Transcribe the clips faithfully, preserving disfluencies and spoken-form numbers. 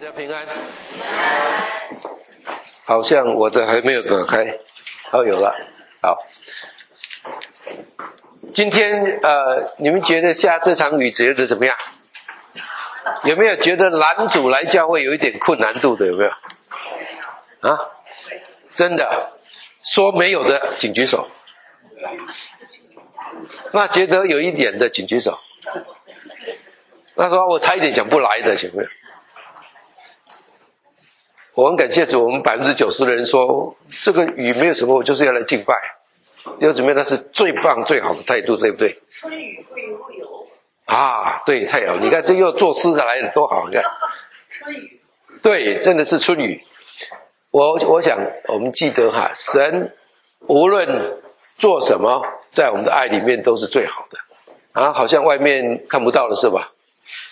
家平安。好像我的还没有打开，好，有了。好，今天呃，你们觉得下这场雨觉得怎么样？有没有觉得拦阻来教会有一点困难度的？有没有？啊？真的？说没有的，请举手。那觉得有一点的，请举手。那说我差一点想不来的，请问？我很感谢主，我们百分之九十的人说，这个雨没有什么，我就是要来敬拜。弟兄姊妹，那是最棒最好的态度，对不对？ 春雨会会有啊，对，太好！你看这又作诗来的多好，你看。 春雨。对， 真的是春雨。我我想我们记得哈，神无论做什么，在我们的爱里面都是最好的。啊，好像外面看不到了是吧？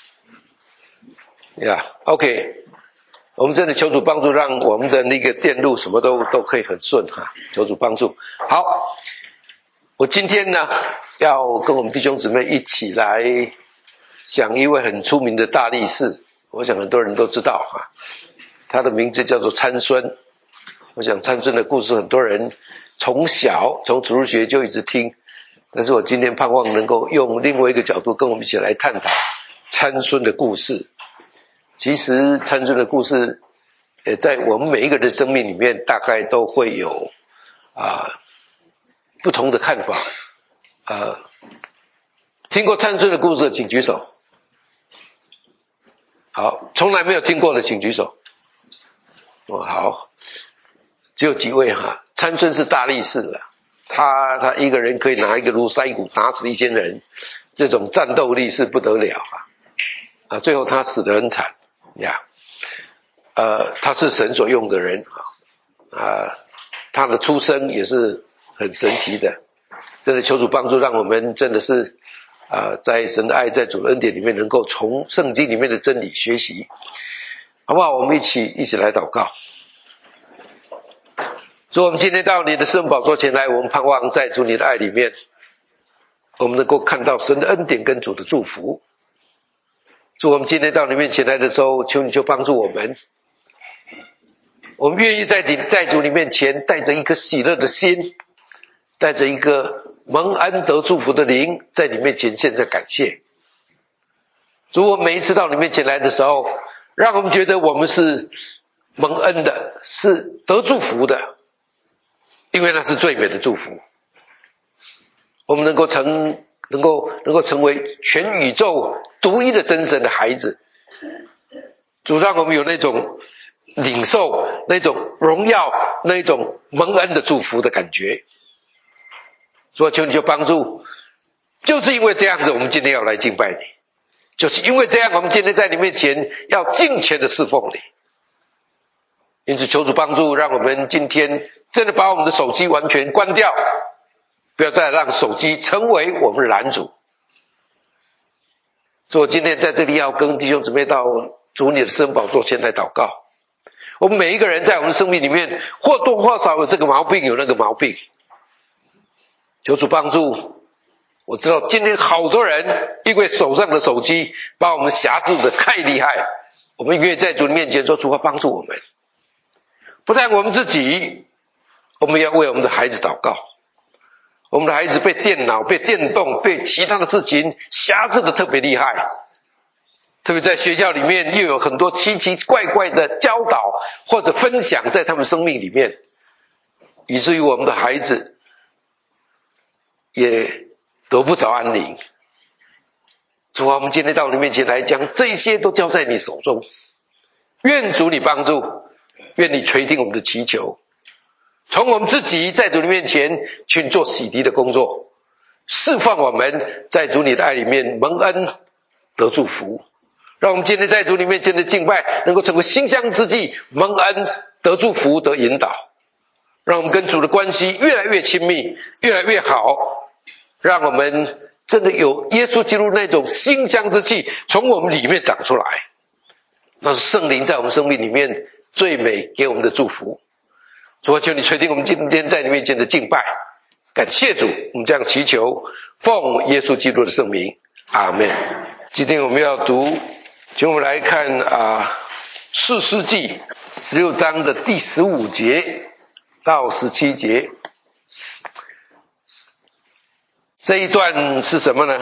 呀、yeah, ，OK。我们真的求主帮助，让我们的那个电路什么都都可以很顺哈，求主帮助。好，我今天呢要跟我们弟兄姊妹一起来想一位很出名的大力士，我想很多人都知道哈，他的名字叫做参孙。我想参孙的故事很多人从小从主日学就一直听，但是我今天盼望能够用另外一个角度跟我们一起来探讨参孙的故事。其实参孙的故事呃，在我们每一个人的生命里面大概都会有啊、呃、不同的看法。呃，听过参孙的故事的请举手。好，从来没有听过的请举手。哦，好，只有几位哈。参孙是大力士了，他他一个人可以拿一个卢塞鼓打死一千人，这种战斗力是不得了啊！啊，最后他死得很惨呀。呃，他是神所用的人啊，啊，他的出生也是很神奇的。真的求主帮助，让我们真的是啊，在神的爱，在主的恩典里面，能够从圣经里面的真理学习，好不好？我们一起一起来祷告。主，我们今天到你的圣宝座前来，我们盼望在主你的爱里面，我们能够看到神的恩典跟主的祝福。主，我们今天到你面前来的时候，求你就帮助我们。我们愿意在你在主你面前带着一颗喜乐的心，带着一个蒙恩得祝福的灵，在你面前献上感谢。主，我每一次到你面前来的时候，让我们觉得我们是蒙恩的，是得祝福的，因为那是最美的祝福。我们能够成能够能够成为全宇宙独一的真神的孩子。主，让我们有那种领受那种荣耀，那种蒙恩的祝福的感觉。所以求你就帮助，就是因为这样子，我们今天要来敬拜你，就是因为这样，我们今天在你面前要敬虔的侍奉你。因此求主帮助，让我们今天真的把我们的手机完全关掉，不要再让手机成为我们的拦阻。所以我今天在这里要跟弟兄姊妹到主你的圣宝座前来祷告。我们每一个人在我们的生命里面或多或少有这个毛病，有那个毛病。求主帮助。我知道今天好多人因为手上的手机把我们辖制的太厉害，我们愿意在主面前说，主啊，帮助我们。不但我们自己，我们要为我们的孩子祷告。我们的孩子被电脑、被电动、被其他的事情辖制的特别厉害，特别在学校里面又有很多奇奇怪怪的教导或者分享在他们生命里面，以至于我们的孩子也得不着安宁。主啊，我们今天到你面前来，将这些都交在你手中，愿主你帮助，愿你垂听我们的祈求，从我们自己在主你面前去做洗涤的工作，释放我们在主你的爱里面蒙恩得祝福，让我们今天在主你面前的敬拜能够成为馨香之祭，蒙恩得祝福得引导，让我们跟主的关系越来越亲密，越来越好，让我们真的有耶稣基督那种馨香之气从我们里面长出来，那是圣灵在我们生命里面最美给我们的祝福。主啊，求你垂听我们今天在你面前的敬拜，感谢主，我们这样祈求，奉耶稣基督的圣名，阿们。今天我们要读，请我们来看啊士师记十六章的第十五节到十七节，这一段是什么呢？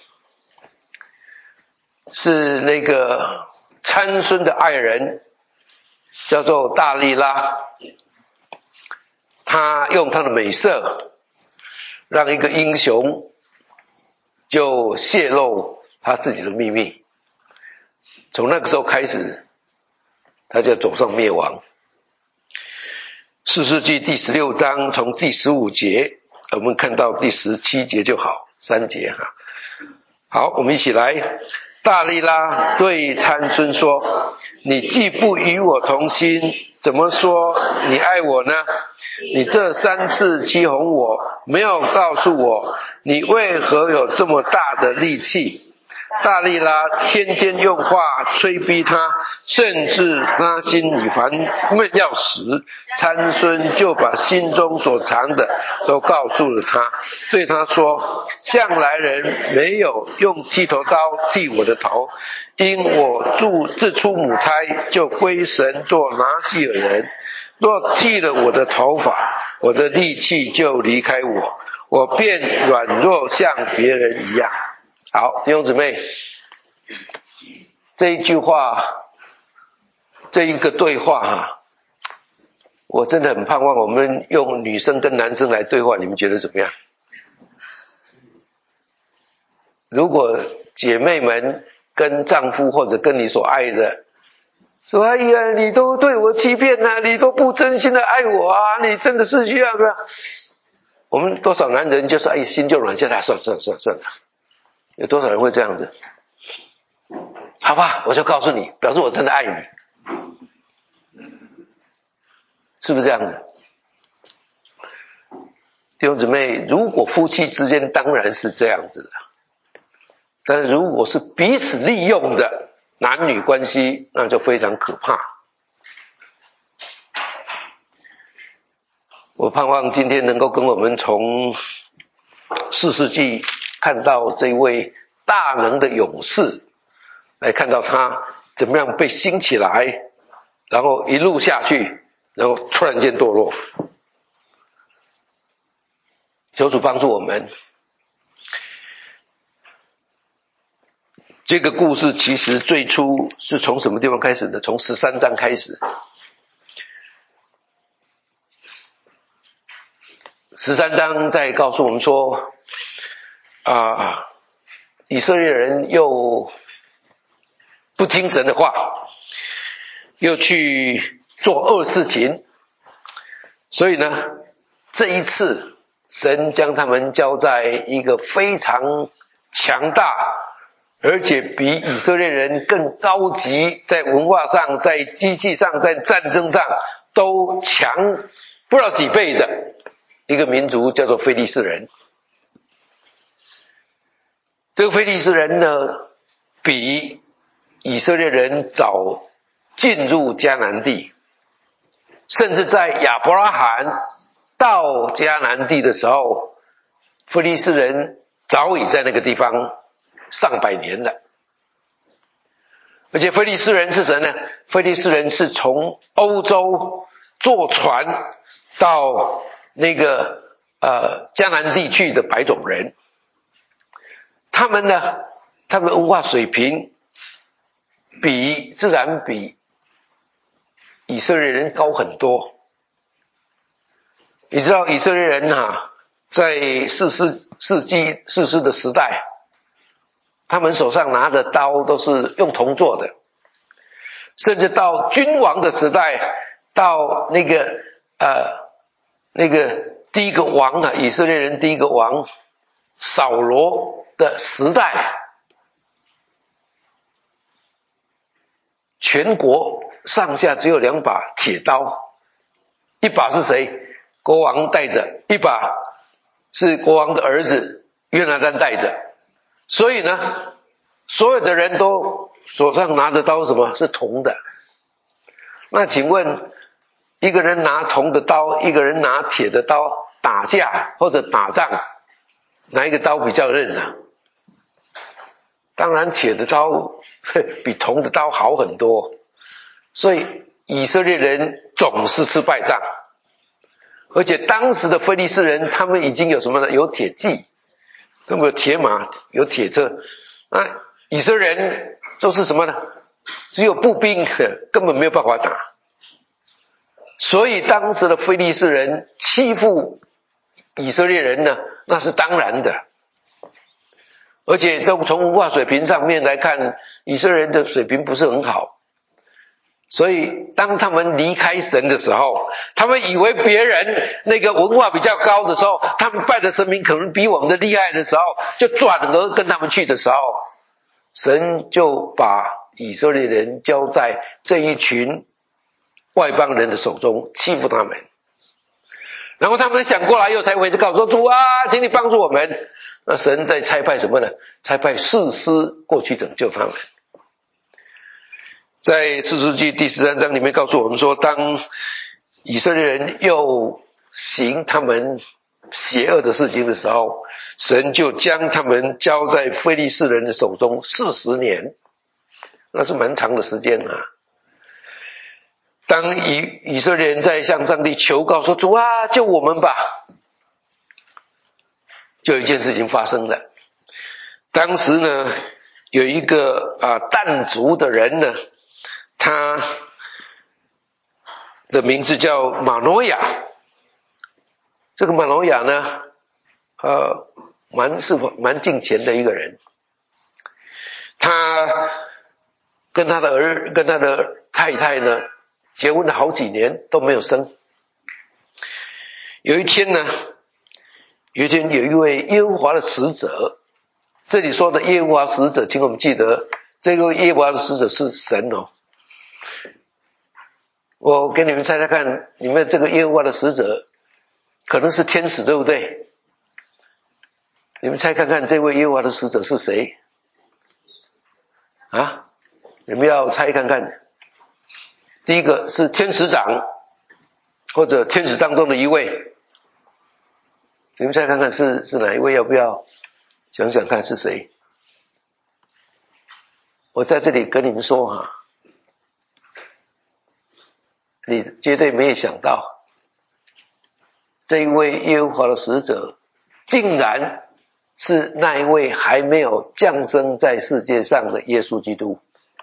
是那个参孙的爱人叫做大利拉，他用他的美色让一个英雄就泄露他自己的秘密，从那个时候开始他就走上灭亡。士师记第十六章从第十五节我们看到第十七节就好，三节哈。好，我们一起来。大利拉对参孙说，你既不与我同心，怎么说你爱我呢？你这三次欺哄我，没有告诉我你为何有这么大的力气。大利拉天天用话催逼他，甚至他心里烦闷要死。参孙就把心中所藏的都告诉了他，对他说，向来人没有用剃头刀剃我的头，因我自自出母胎就归神做拿细耳人。若剃了我的头发，我的力气就离开我，我便软弱像别人一样。好，弟兄姊妹，这一句话，这一个对话哈，我真的很盼望我们用女生跟男生来对话，你们觉得怎么样？如果姐妹们跟丈夫或者跟你所爱的说，哎呀，你都对我欺骗啊，你都不真心的爱我啊，你真的是需要不要？我们多少男人就是哎心就软下来，算了算了算了算了，有多少人会这样子？好吧，我就告诉你，表示我真的爱你，是不是这样子？弟兄姊妹，如果夫妻之间当然是这样子的，但是如果是彼此利用的男女关系，那就非常可怕。我盼望今天能够跟我们从士师记看到这位大能的勇士，来看到他怎么样被兴起来，然后一路下去，然后突然间堕落。求主帮助我们。这个故事其实最初是从什么地方开始的？从十三章开始。十三章在告诉我们说，啊，以色列人又不听神的话，又去做恶事情，所以呢，这一次神将他们交在一个非常强大，而且比以色列人更高级，在文化上，在机器上，在战争上都强不知道几倍的一个民族，叫做非利士人。这个非利士人呢，比以色列人早进入迦南地，甚至在亚伯拉罕到迦南地的时候，非利士人早已在那个地方上百年了。而且非利士人是谁呢？非利士人是从欧洲坐船到那个呃迦南地区的白种人。他们呢，他们的文化水平比自然比以色列人高很多。你知道以色列人啊，在士师世纪士师的时代，他们手上拿的刀都是用铜做的，甚至到君王的时代，到那个呃那个第一个王啊，以色列人第一个王扫罗的时代，全国上下只有两把铁刀，一把是谁？国王带着，一把是国王的儿子约拿单带着。所以呢，所有的人都手上拿着刀，什么是铜的？那请问，一个人拿铜的刀，一个人拿铁的刀打架或者打仗，哪一个刀比较刃呢？当然铁的刀比铜的刀好很多。 所以以色列人总是吃败仗。而且当时的非利士人，他们已经有什么呢？有铁骑，他们有铁马，有铁车。那以色列人就是什么呢？只有步兵，根本没有办法打。所以当时的非利士人欺负以色列人呢，那是当然的。而且从从文化水平上面来看，以色列人的水平不是很好。所以当他们离开神的时候，他们以为别人那个文化比较高的时候，他们拜的神明可能比我们的厉害的时候，就转而跟他们去的时候，神就把以色列人交在这一群外邦人的手中，欺负他们。然后他们想过来又才回去告诉主啊，请你帮助我们。那神在差派什么呢？差派士师过去拯救他们。在士师记第十三章里面告诉我们说，当以色列人又行他们邪恶的事情的时候，神就将他们交在非利士人的手中四十年，那是蛮长的时间啊。当以以色列人在向上帝求告说，主啊，救我们吧，就有一件事情发生了。当时呢，有一个啊但族的人呢，他的名字叫马诺亚。这个马诺亚呢，呃，蛮是蛮敬虔的一个人。他跟他的儿跟他的太太呢，结婚了好几年都没有生。有一天呢，有一天有一位耶和华的使者，这里说的耶和华使者，请我们记得，这个耶和华的使者是神哦。我给你们猜猜看，你们这个耶和华的使者可能是天使，对不对？你们猜看看，这位耶和华的使者是谁？啊？你们要猜看看。第一个是天使长，或者天使当中的一位。你们猜看看是是哪一位？要不要想想看是谁？我在这里跟你们说哈，你绝对没有想到，这一位耶和华的使者竟然是那一位还没有降生在世界上的耶稣基督。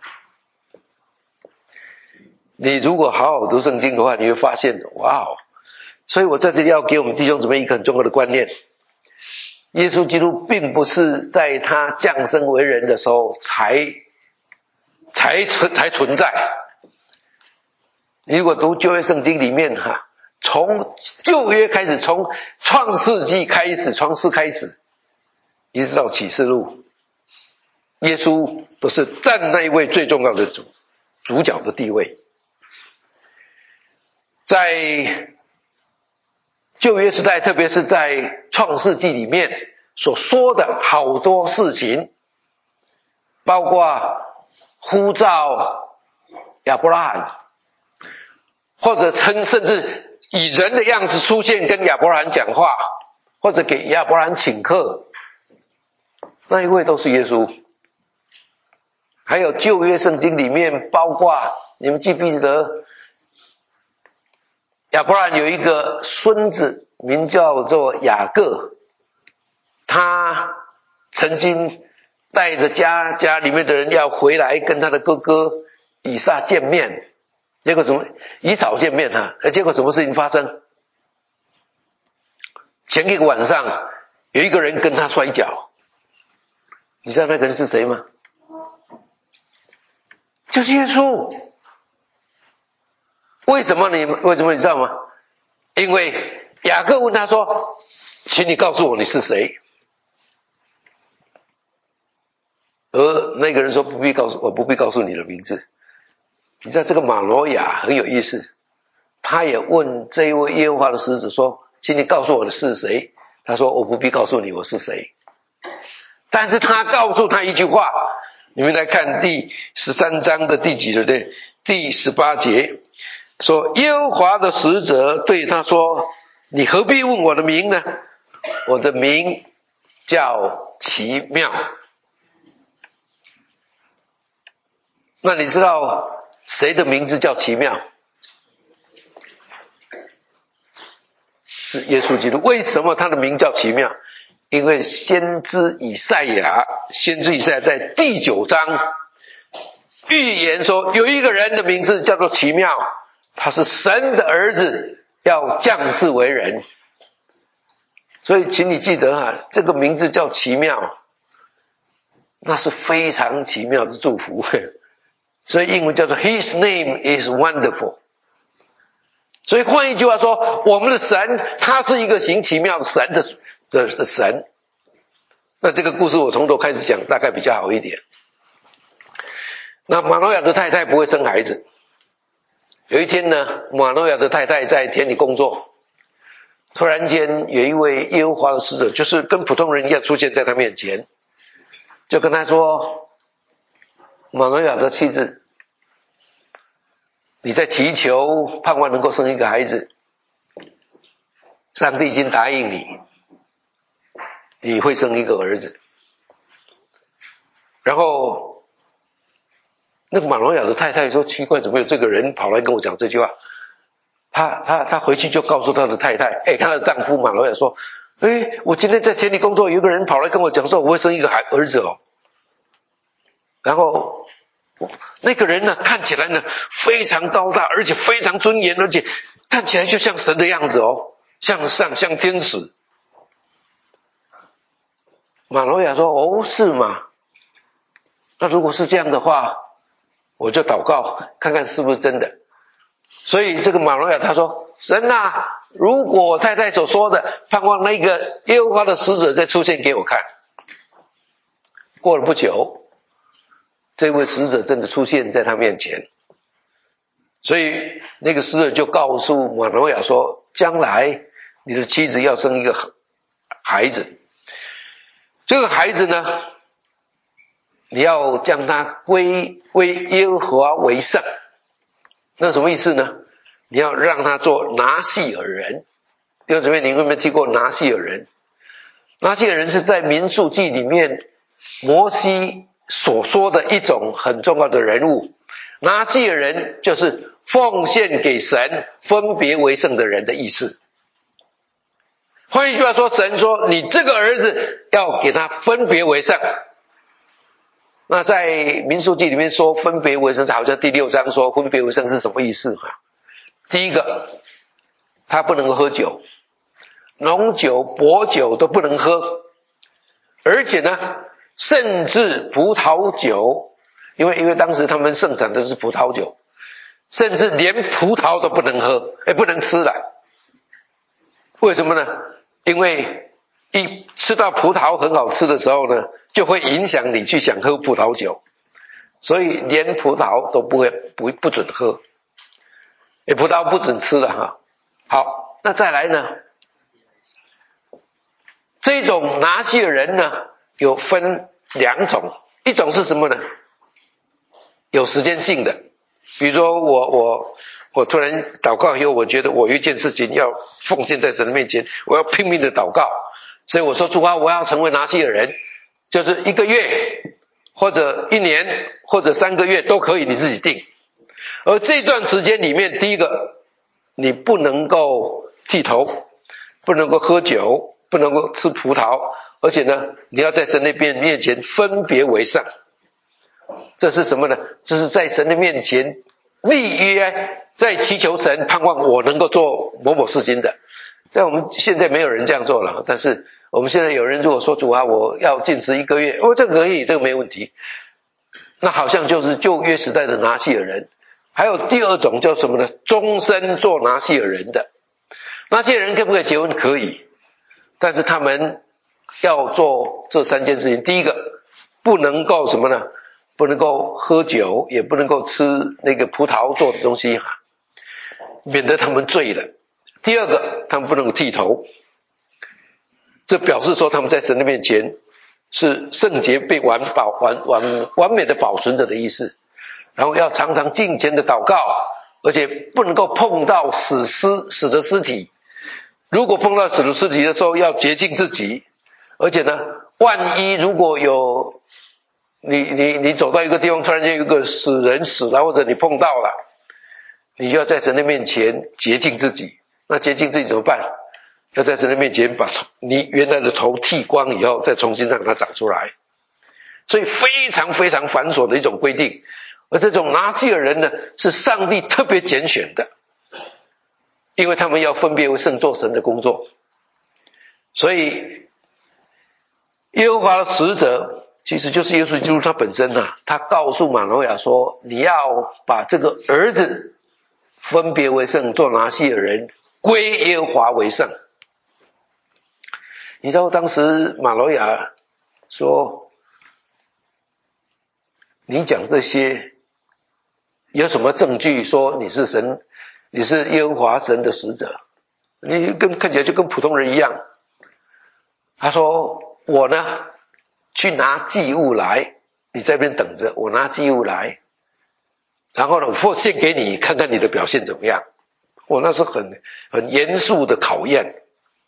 你如果好好读圣经的话，你会发现，哇哦！所以我在这里要给我们弟兄姊妹一个很重要的观念，耶稣基督并不是在他降生为人的时候才才存才存在。你如果读旧约圣经里面哈，从旧约开始，从创世纪开始，创世开始，一直到启示录，耶稣都是占那一位最重要的主主角的地位。在旧约时代，特别是在创世纪里面所说的好多事情，包括呼召亚伯拉罕，或者称甚至以人的样子出现跟亚伯拉罕讲话，或者给亚伯拉罕请客，那一位都是耶稣。还有旧约圣经里面，包括你们记不记得亚伯拉罕有一个孙子名叫做雅各，他曾经带着家家里面的人要回来跟他的哥哥以撒见面，结果什么？以扫见面哈，结果什么事情发生？前一个晚上有一个人跟他摔跤，你知道那个人是谁吗？就是耶稣。为什么你为什么你知道吗？因为雅各问他说，请你告诉我你是谁。而那个人说，不必告诉我，不必告诉你的名字。你知道这个马诺亚很有意思，他也问这一位耶和华的使者说，请你告诉我的是谁。他说，我不必告诉你我是谁。但是他告诉他一句话，你们来看第十三章的第几节？第十八节说，耶和华的使者对他说，你何必问我的名呢？我的名叫奇妙。那你知道谁的名字叫奇妙？是耶稣基督。为什么他的名叫奇妙？因为先知以赛亚，先知以赛亚在第九章预言说，有一个人的名字叫做奇妙，他是神的儿子，要降世为人。所以请你记得啊，这个名字叫奇妙，那是非常奇妙的祝福。所以英文叫做 His name is wonderful。 所以换一句话说，我们的神他是一个行奇妙的神的的的神。那这个故事我从头开始讲，大概比较好一点。那马诺亚的太太不会生孩子。有一天呢，马诺亚的太太在田里工作，突然间有一位耶和华的使者，就是跟普通人一样出现在他面前，就跟他说，马诺亚的妻子，你在祈求盼望能够生一个孩子，上帝已经答应你，你会生一个儿子。然后那个马诺亚的太太说，奇怪，怎么有这个人跑来跟我讲这句话？他他他回去就告诉他的太太，哎，他的丈夫马诺亚说，哎，我今天在田里工作，有一个人跑来跟我讲说，我会生一个孩儿子哦。然后那个人呢，看起来呢非常高大，而且非常尊严，而且看起来就像神的样子哦，像像像天使。马诺亚说，哦，是吗？那如果是这样的话，我就祷告看看是不是真的。所以这个马诺亚他说，神啊，如果我太太所说的，盼望那个耶和华的使者再出现给我看。过了不久，这位使者真的出现在他面前，所以那个使者就告诉马诺亚说，将来你的妻子要生一个孩子，这个孩子呢，你要将他归归耶和华为圣。那什么意思呢？你要让他做拿细尔人。弟兄姊妹，你有没有听过拿细尔人？拿细尔人是在民数记里面摩西所说的一种很重要的人物。拿细尔人就是奉献给神分别为圣的人的意思。换一句话说，神说你这个儿子要给他分别为圣。那在民数记里面说分别为圣，好像第六章说分别为圣是什么意思？第一个，他不能够喝酒，浓酒薄酒都不能喝，而且呢甚至葡萄酒，因为因为当时他们盛产的是葡萄酒，甚至连葡萄都不能喝，也不能吃了。为什么呢？因为一吃到葡萄很好吃的时候呢，就会影响你去想喝葡萄酒，所以连葡萄都不会不不准喝，也葡萄不准吃了哈。好，那再来呢，这种拿细尔人呢有分两种，一种是什么呢？有时间性的，比如说我我我突然祷告以后，我觉得我有一件事情要奉献在神的面前，我要拼命的祷告，所以我说主啊，我要成为拿细尔人，就是一个月或者一年或者三个月都可以，你自己定。而这段时间里面，第一个你不能够剃头，不能够喝酒，不能够吃葡萄，而且呢你要在神的面前分别为圣。这是什么呢？这是在神的面前立约，在祈求神盼望我能够做某某事情的。在我们现在没有人这样做了，但是我们现在有人如果说主啊，我要禁食一个月，哦，这个可以，这个没问题。那好像就是旧约时代的拿细尔人。还有第二种叫什么呢？终身做拿细尔人的。拿细尔人可不可以结婚？可以，但是他们要做这三件事情。第一个，不能够什么呢？不能够喝酒，也不能够吃那个葡萄做的东西哈，免得他们醉了。第二个，他们不能够剃头，这表示说他们在神的面前是圣洁被完保完完完美的保存着的意思。然后要常常敬虔的祷告，而且不能够碰到死尸死的尸体。如果碰到死的尸体的时候，要洁净自己。而且呢，万一如果有你你你走到一个地方，突然间有一个死人死了，或者你碰到了，你就要在神的面前洁净自己。那洁净自己怎么办？要在神的面前把你原来的头剃光以后，再重新让它长出来。所以非常非常繁琐的一种规定。而这种拿西尔人呢，是上帝特别拣选的，因为他们要分别为圣做神的工作。所以耶和华的使者其实就是耶稣基督他本身啊，他告诉马诺亚说，你要把这个儿子分别为圣做拿西尔人，归耶和华为圣。你知道当时马诺亚说，你讲这些有什么证据说你是神，你是耶和华神的使者？你跟看起来就跟普通人一样。他说我呢去拿祭物来，你在这边等着，我拿祭物来，然后呢我献给你，看看你的表现怎么样。我那是很很严肃的考验。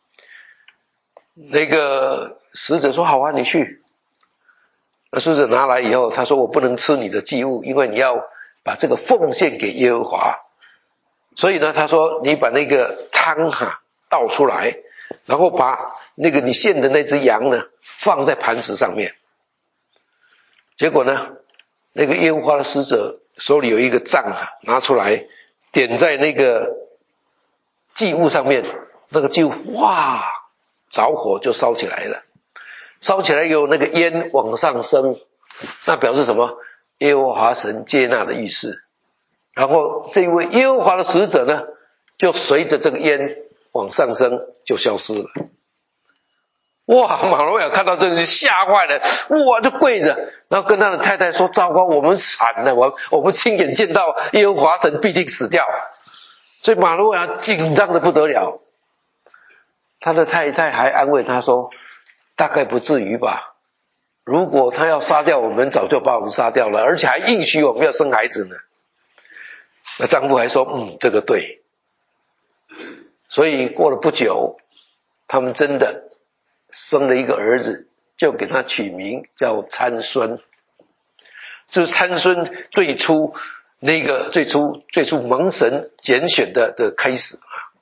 那个使者说好啊，你去。那使者拿来以后，他说我不能吃你的祭物，因为你要把这个奉献给耶和华。所以呢，他说你把那个汤哈倒出来，然后把那个你献的那只羊呢放在盘子上面。结果呢，那个耶和华的使者手里有一个杖啊，拿出来点在那个祭物上面，那个祭物哇着火就烧起来了。烧起来有那个烟往上升，那表示什么？耶和华神接纳的意思。然后这一位耶和华的使者呢，就随着这个烟往上升就消失了。哇，马诺亚看到这个就吓坏了，哇就跪着，然后跟他的太太说，糟糕，我们惨了，我我们亲眼见到耶和华神必定死掉。所以马诺亚紧张的不得了。他的太太还安慰他说，大概不至于吧，如果他要杀掉我们，早就把我们杀掉了，而且还应许我们要生孩子呢。那丈夫还说嗯，这个对。所以过了不久，他们真的生了一个儿子，就给他取名叫参孙。这是参孙最初那个最初最初蒙神拣选的的开始。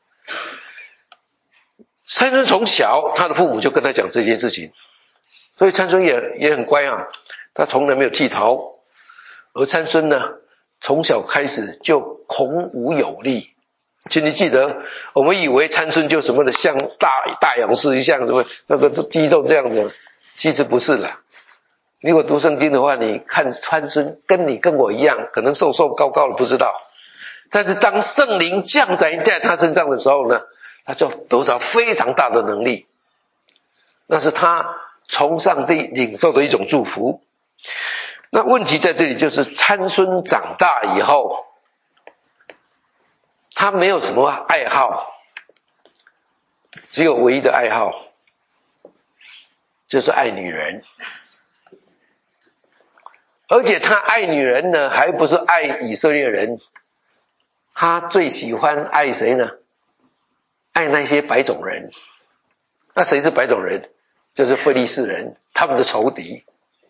参孙从小他的父母就跟他讲这件事情，所以参孙也也很乖啊，他从来没有剃头。而参孙呢，从小开始就孔武有力。请你记得，我们以为参孙就什么的像大大勇士，像什么那个肌肉这样子，其实不是啦。如果读圣经的话，你看参孙跟你跟我一样，可能瘦瘦高高的不知道，但是当圣灵降在在他身上的时候呢，他就得着非常大的能力，那是他从上帝领受的一种祝福。那问题在这里，就是参孙长大以后，他没有什么爱好，只有唯一的爱好就是爱女人。而且他爱女人呢，还不是爱以色列人，他最喜欢爱谁呢？爱那些白种人。那谁是白种人？就是非利士人，他们的仇敌。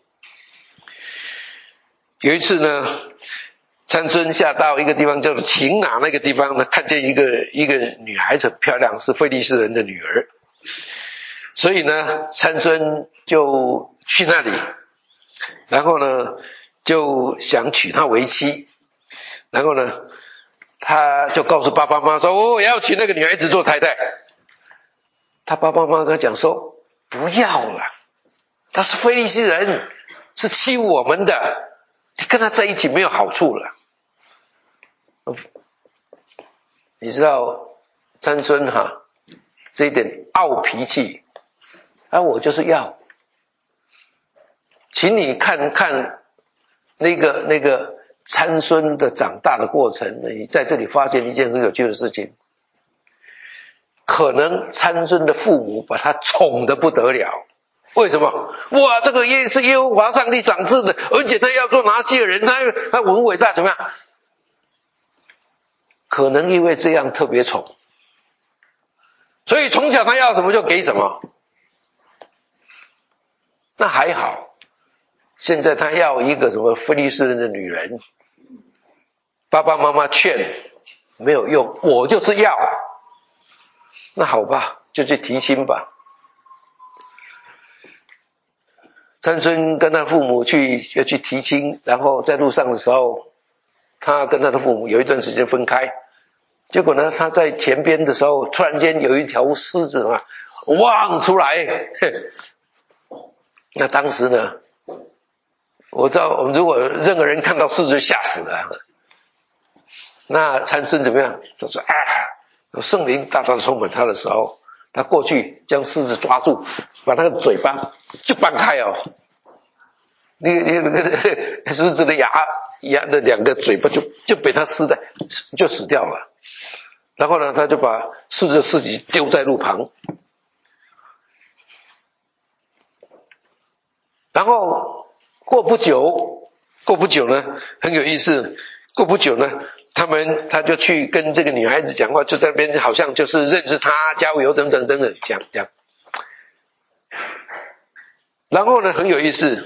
有一次呢，参孙下到一个地方叫做秦拿，那个地方呢，看见一个一个女孩子很漂亮，是非利士人的女儿。所以呢，参孙就去那里，然后呢就想娶她为妻。然后呢他就告诉爸爸妈妈说，哦，我要娶那个女孩子做太太。他爸爸妈妈跟他讲说，不要了，他是非利士人，是欺负我们的，你跟他在一起没有好处了。你知道参孙哈这一点傲脾气，啊，我就是要。请你看看那个那个参孙的长大的过程，你在这里发现一件很有趣的事情。可能参孙的父母把他宠得不得了。为什么？哇，这个耶是耶和华上帝赏赐的，而且他要做拿西尔人，他他很伟大，怎么样？可能因为这样特别宠，所以从小他要什么就给什么。那还好， 现在他要一个什么非利士人的女人，爸爸妈妈劝没有用，我就是要。那好吧，就去提亲吧。参孙跟他父母去要去提亲，然后在路上的时候，他跟他的父母有一段时间分开。结果呢，他在田边的时候，突然间有一条狮子嘛，望出来。那当时呢，我知道，我们如果任何人看到狮子吓死了。那参孙怎么样？他说：“啊，圣灵大大的充满他的时候，他过去将狮子抓住，把那个嘴巴就掰开哦。那个那个狮子的牙牙的两个嘴巴就就被他撕的，就死掉了。然后呢，他就把狮子的尸体丢在路旁。然后过不久，过不久呢，很有意思。过不久呢，他们他就去跟这个女孩子讲话，就在那边好像就是认识她、交友等等等等讲讲。然后呢，很有意思，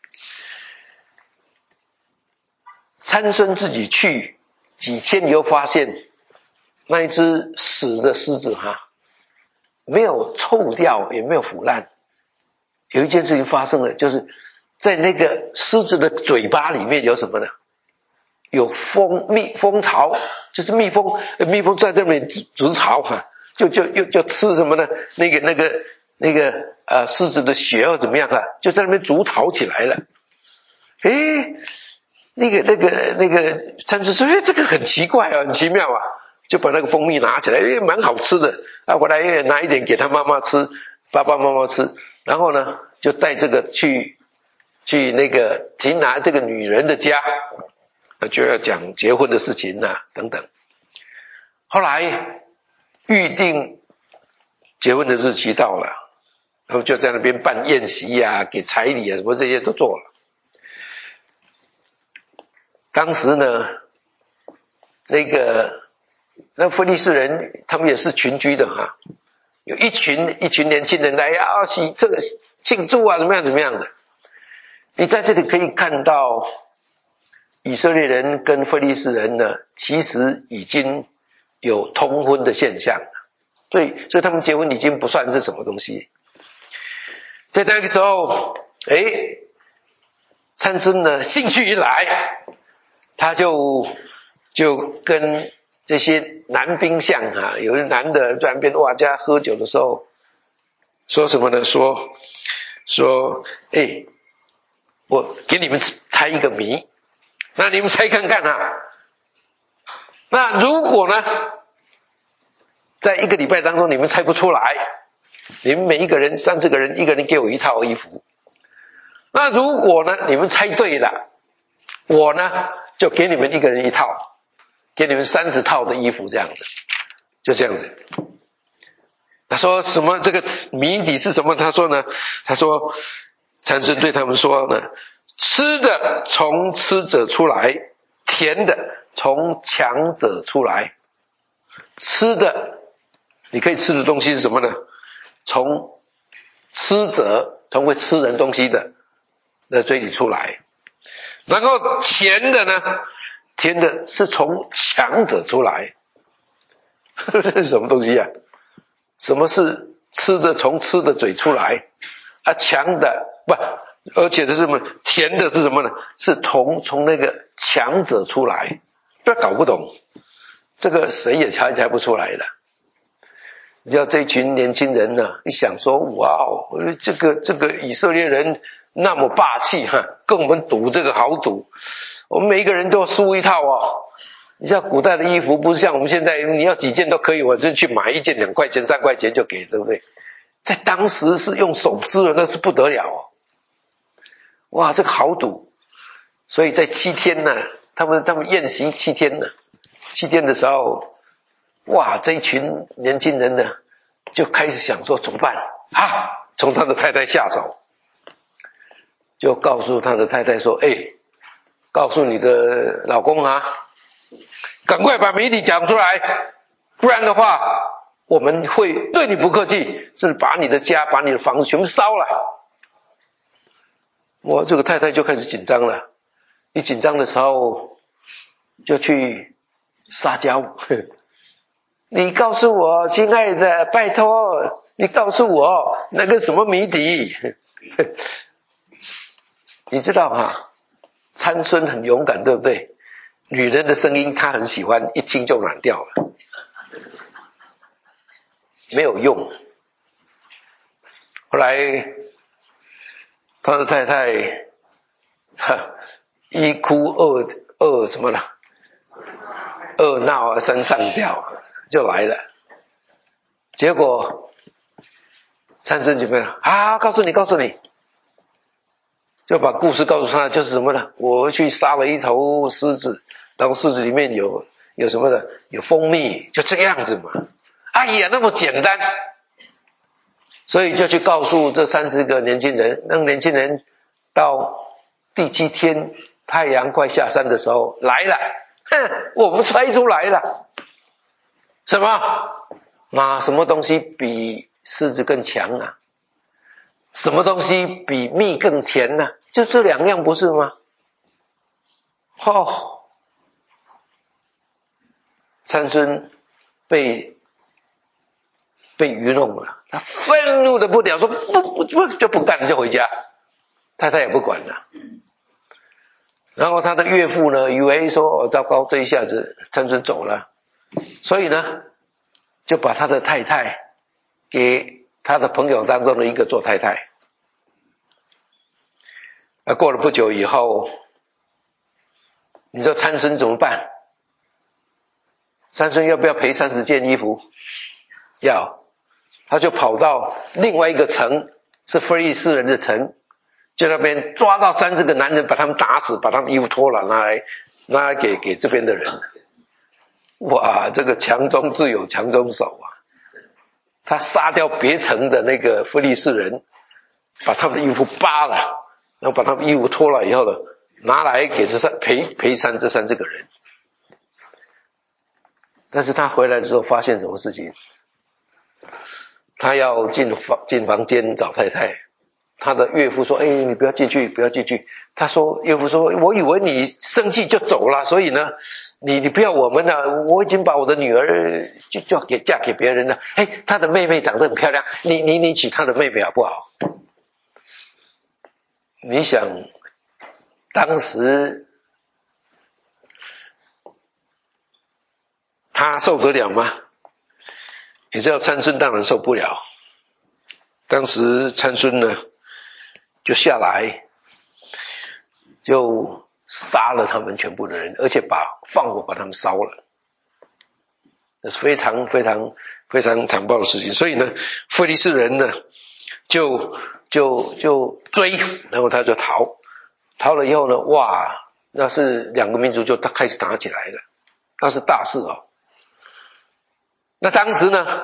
参孙自己去几天以后发现，那一只死的狮子哈，没有臭掉，也没有腐烂。有一件事情发生了，就是在那个狮子的嘴巴里面有什么呢？有蜂蜜蜂巢，就是蜜蜂，蜜蜂在这里筑巢哈，就就又就吃什么呢？那个那个那个呃狮子的血或怎么样啊，就在那边筑巢起来了。诶，那个那个那个参孙说：“诶，这个很奇怪啊，很奇妙啊。”就把那个蜂蜜拿起来，诶，蛮好吃的。啊，回来拿一点给他妈妈吃，爸爸妈妈吃。然后呢，就带这个去去那个提拿这个女人的家，就要讲结婚的事情啊等等。后来预定结婚的日期到了，然后就在那边办宴席啊，给彩礼啊，什么这些都做了。当时呢，那个那非利士人他们也是群居的哈。有一群一群年轻人来啊，喜这个庆祝啊，怎么样怎么样的。你在这里可以看到，以色列人跟非利士人呢，其实已经有通婚的现象，所以所以他们结婚已经不算是什么东西。在那个时候，诶，参孙呢兴趣一来，他就就跟这些男兵相啊，有的男的在那边哇家喝酒的时候，说什么呢？说说，哎，我给你们猜一个谜，那你们猜看看啊。那如果呢，在一个礼拜当中你们猜不出来，你们每一个人三四个人，一个人给我一套衣服。那如果呢，你们猜对了，我呢就给你们一个人一套。给你们三十套的衣服，这样子，就这样子。他说什么？这个谜底是什么？他说呢？他说，参孙对他们说呢：吃的从吃者出来，甜的从强者出来。吃的，你可以吃的东西是什么呢？从吃者，从会吃人东西的的嘴里出来。然后甜的呢？甜的是从强者出来。这是什么东西啊？什么是吃的从吃的嘴出来啊？强的不，而且是什么？甜的是什么呢？是从从那个强者出来。这搞不懂，这个谁也猜猜不出来的。你知道这群年轻人呢，一想说，哇哦，这个这个以色列人那么霸气哈，跟我们赌这个豪赌。我们每一个人都输一套哦。你像古代的衣服，不是像我们现在，你要几件都可以，我就去买一件两块钱、三块钱就给，对不对？在当时是用手织的，那是不得了哦。哇，这个豪赌！所以在七天呢，他们他们宴席七天呢，七天的时候，哇，这一群年轻人呢就开始想说怎么办啊？从他的太太下手，就告诉他的太太说：“哎。”告诉你的老公啊，赶快把谜底讲出来，不然的话我们会对你不客气，是把你的家把你的房子全部烧了。 我这个太太就开始紧张了，一紧张的时候就去撒娇，你告诉我，亲爱的，拜托，你告诉我那个什么谜底。你知道哈，参孙很勇敢，对不对？女人的声音他很喜欢，一听就软掉了，没有用。后来他的太太哈一哭二二什么了，二闹三上吊就来了。结果参孙就没了啊，告诉你告诉你，就把故事告诉他，就是什么呢？我去杀了一头狮子，然后狮子里面有有什么的，有蜂蜜，就这个样子嘛。哎呀，那么简单，所以就去告诉这三十个年轻人。那个年轻人到第七天太阳快下山的时候来了，哼，我们猜出来了，什么？那什么东西比狮子更强啊？什么东西比蜜更甜呢、啊？就这两样不是吗？哦，参孙被被愚弄了，他愤怒的不了，说不不不就不干就回家，太太也不管了。然后他的岳父呢，以为说哦糟糕，这一下子参孙走了，所以呢就把他的太太给他的朋友当中的一个做太太。啊，过了不久以后，你说参孙怎么办？参孙要不要赔三十件衣服？要，他就跑到另外一个城，是非利士人的城，就那边抓到三十个男人，把他们打死，把他们衣服脱了，拿来拿来给给这边的人。哇，这个强中自有强中手啊！他杀掉别城的那个非利士人，把他们的衣服扒了，然后把他们衣服脱了以后呢，拿来给这三赔赔三这三这个人。但是他回来之后发现什么事情？他要进房进房间找太太，他的岳父说：“哎，你不要进去，不要进去。”他说：“岳父说，我以为你生气就走了，所以呢，你你不要我们了，我已经把我的女儿就就给嫁给别人了。哎，他的妹妹长得很漂亮，你你你娶他的妹妹好不好？”你想，当时他受得了吗？你知道参孙当然受不了。当时参孙呢，就下来，就杀了他们全部的人，而且把放火把他们烧了。这是非常非常非常残暴的事情。所以呢，非利士人呢，就就就追，然后他就逃，逃了以后呢，哇，那是两个民族就开始打起来了，那是大事哦。那当时呢，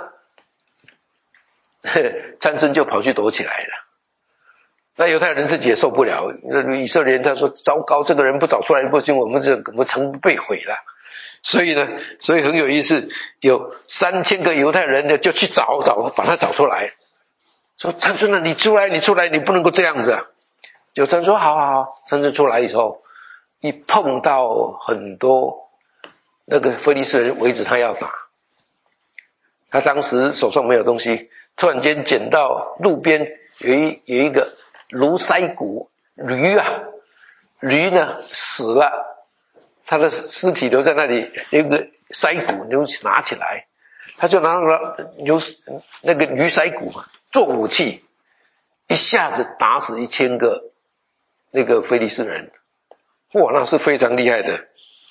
参孙就跑去躲起来了。那犹太人自己也受不了，以色列人他说：“糟糕，这个人不找出来不行，我们这我们城被毁了。”所以呢，所以很有意思，有三千个犹太人呢就去找找，把他找出来，说：“参孙呢，你出来，你出来，你不能够这样子啊！”就参孙说：“好好好。”参孙出来以后，一碰到很多那个非利士人围着他要打。他当时手上没有东西，突然间捡到路边有一有一个驴腮骨驴啊，驴呢死了，他的尸体留在那里，有一个腮骨牛拿起来，他就拿了牛那个驴腮骨嘛做武器，一下子打死一千个那个非利士人，哇，那是非常厉害的。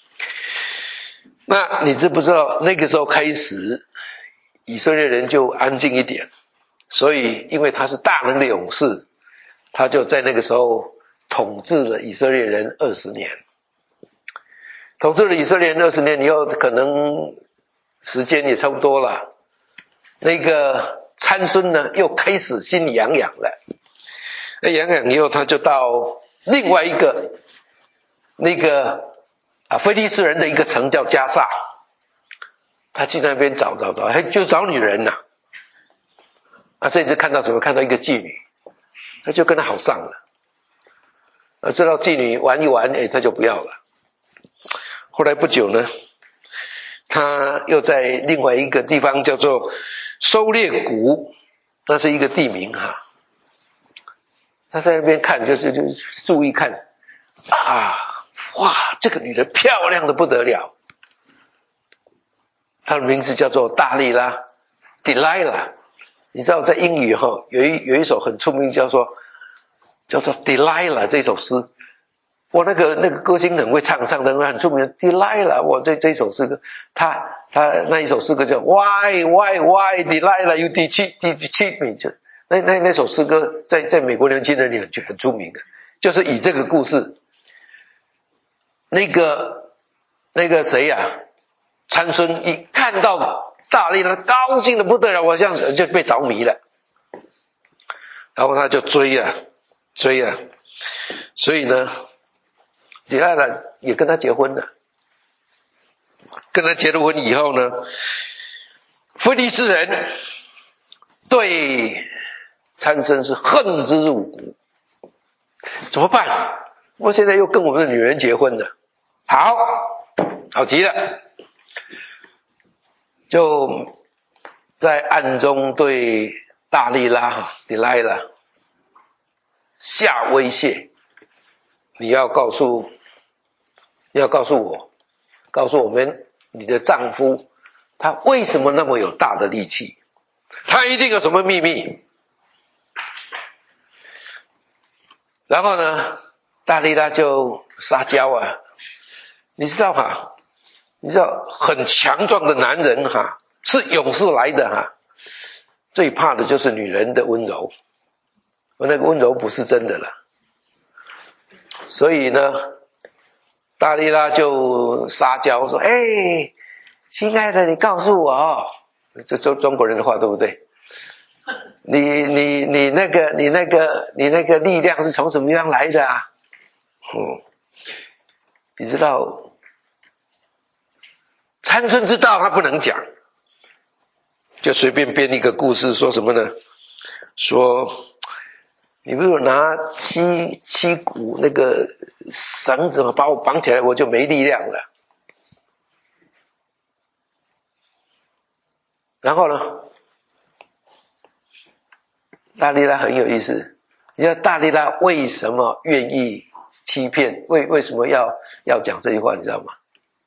那你知不知道那个时候开始？以色列人就安静一点，所以因为他是大能的勇士，他就在那个时候统治了以色列人二十年。统治了以色列人二十年以后，可能时间也差不多了。那个参孙呢，又开始心里痒痒了。那痒痒以后，他就到另外一个那个啊非利士人的一个城叫加萨。他去那边找找找，就找女人呐、啊。啊，这次看到什么？看到一个妓女，他就跟他好上了。 呃，知道妓女玩一玩，哎，他就不要了。后来不久呢，他又在另外一个地方叫做狩猎谷，那是一个地名哈。他在那边看，就是就注意看啊，哇，这个女人漂亮的不得了。她的名字叫做大利拉 Delilah。 你知道在英语哈有一有一首很出名叫做叫做 Delilah 这首诗，我那个那个歌星很会唱，唱的很出名的 Delilah。 我这这首诗歌，他他那一首诗歌叫 Why Why Why Delilah You Cheat Cheat Me， 就那那那首诗歌在在美国年轻人里很很出名的，就是以这个故事，那个那个谁呀、啊，参孙一看到大利拉高兴的不得了，我像就被着迷了，然后他就追啊追啊，所以呢迪拉拉也跟他结婚了。跟他结了婚以后呢，非利士人对参孙是恨之入骨，怎么办？我现在又跟我们的女人结婚了，好好极了，就在暗中对大利拉迪拉拉下威胁，你要告诉要告诉我告诉我们你的丈夫他为什么那么有大的力气，他一定有什么秘密。然后呢，大利拉就撒娇啊，你知道哈，你知道很强壮的男人哈是勇士来的哈，最怕的就是女人的温柔，我那个温柔不是真的了。所以呢，大利拉就撒娇说，哎，亲爱的，你告诉我哦，这中中国人的话对不对？你你你那个你那个你那个力量是从什么地方来的啊？嗯，你知道参孙知道他不能讲，就随便编一个故事，说什么呢？说你如果拿七七股那个绳子把我绑起来，我就没力量了。然后呢，大利拉很有意思，你知道大利拉为什么愿意欺骗？为为什么要要讲这句话？你知道吗？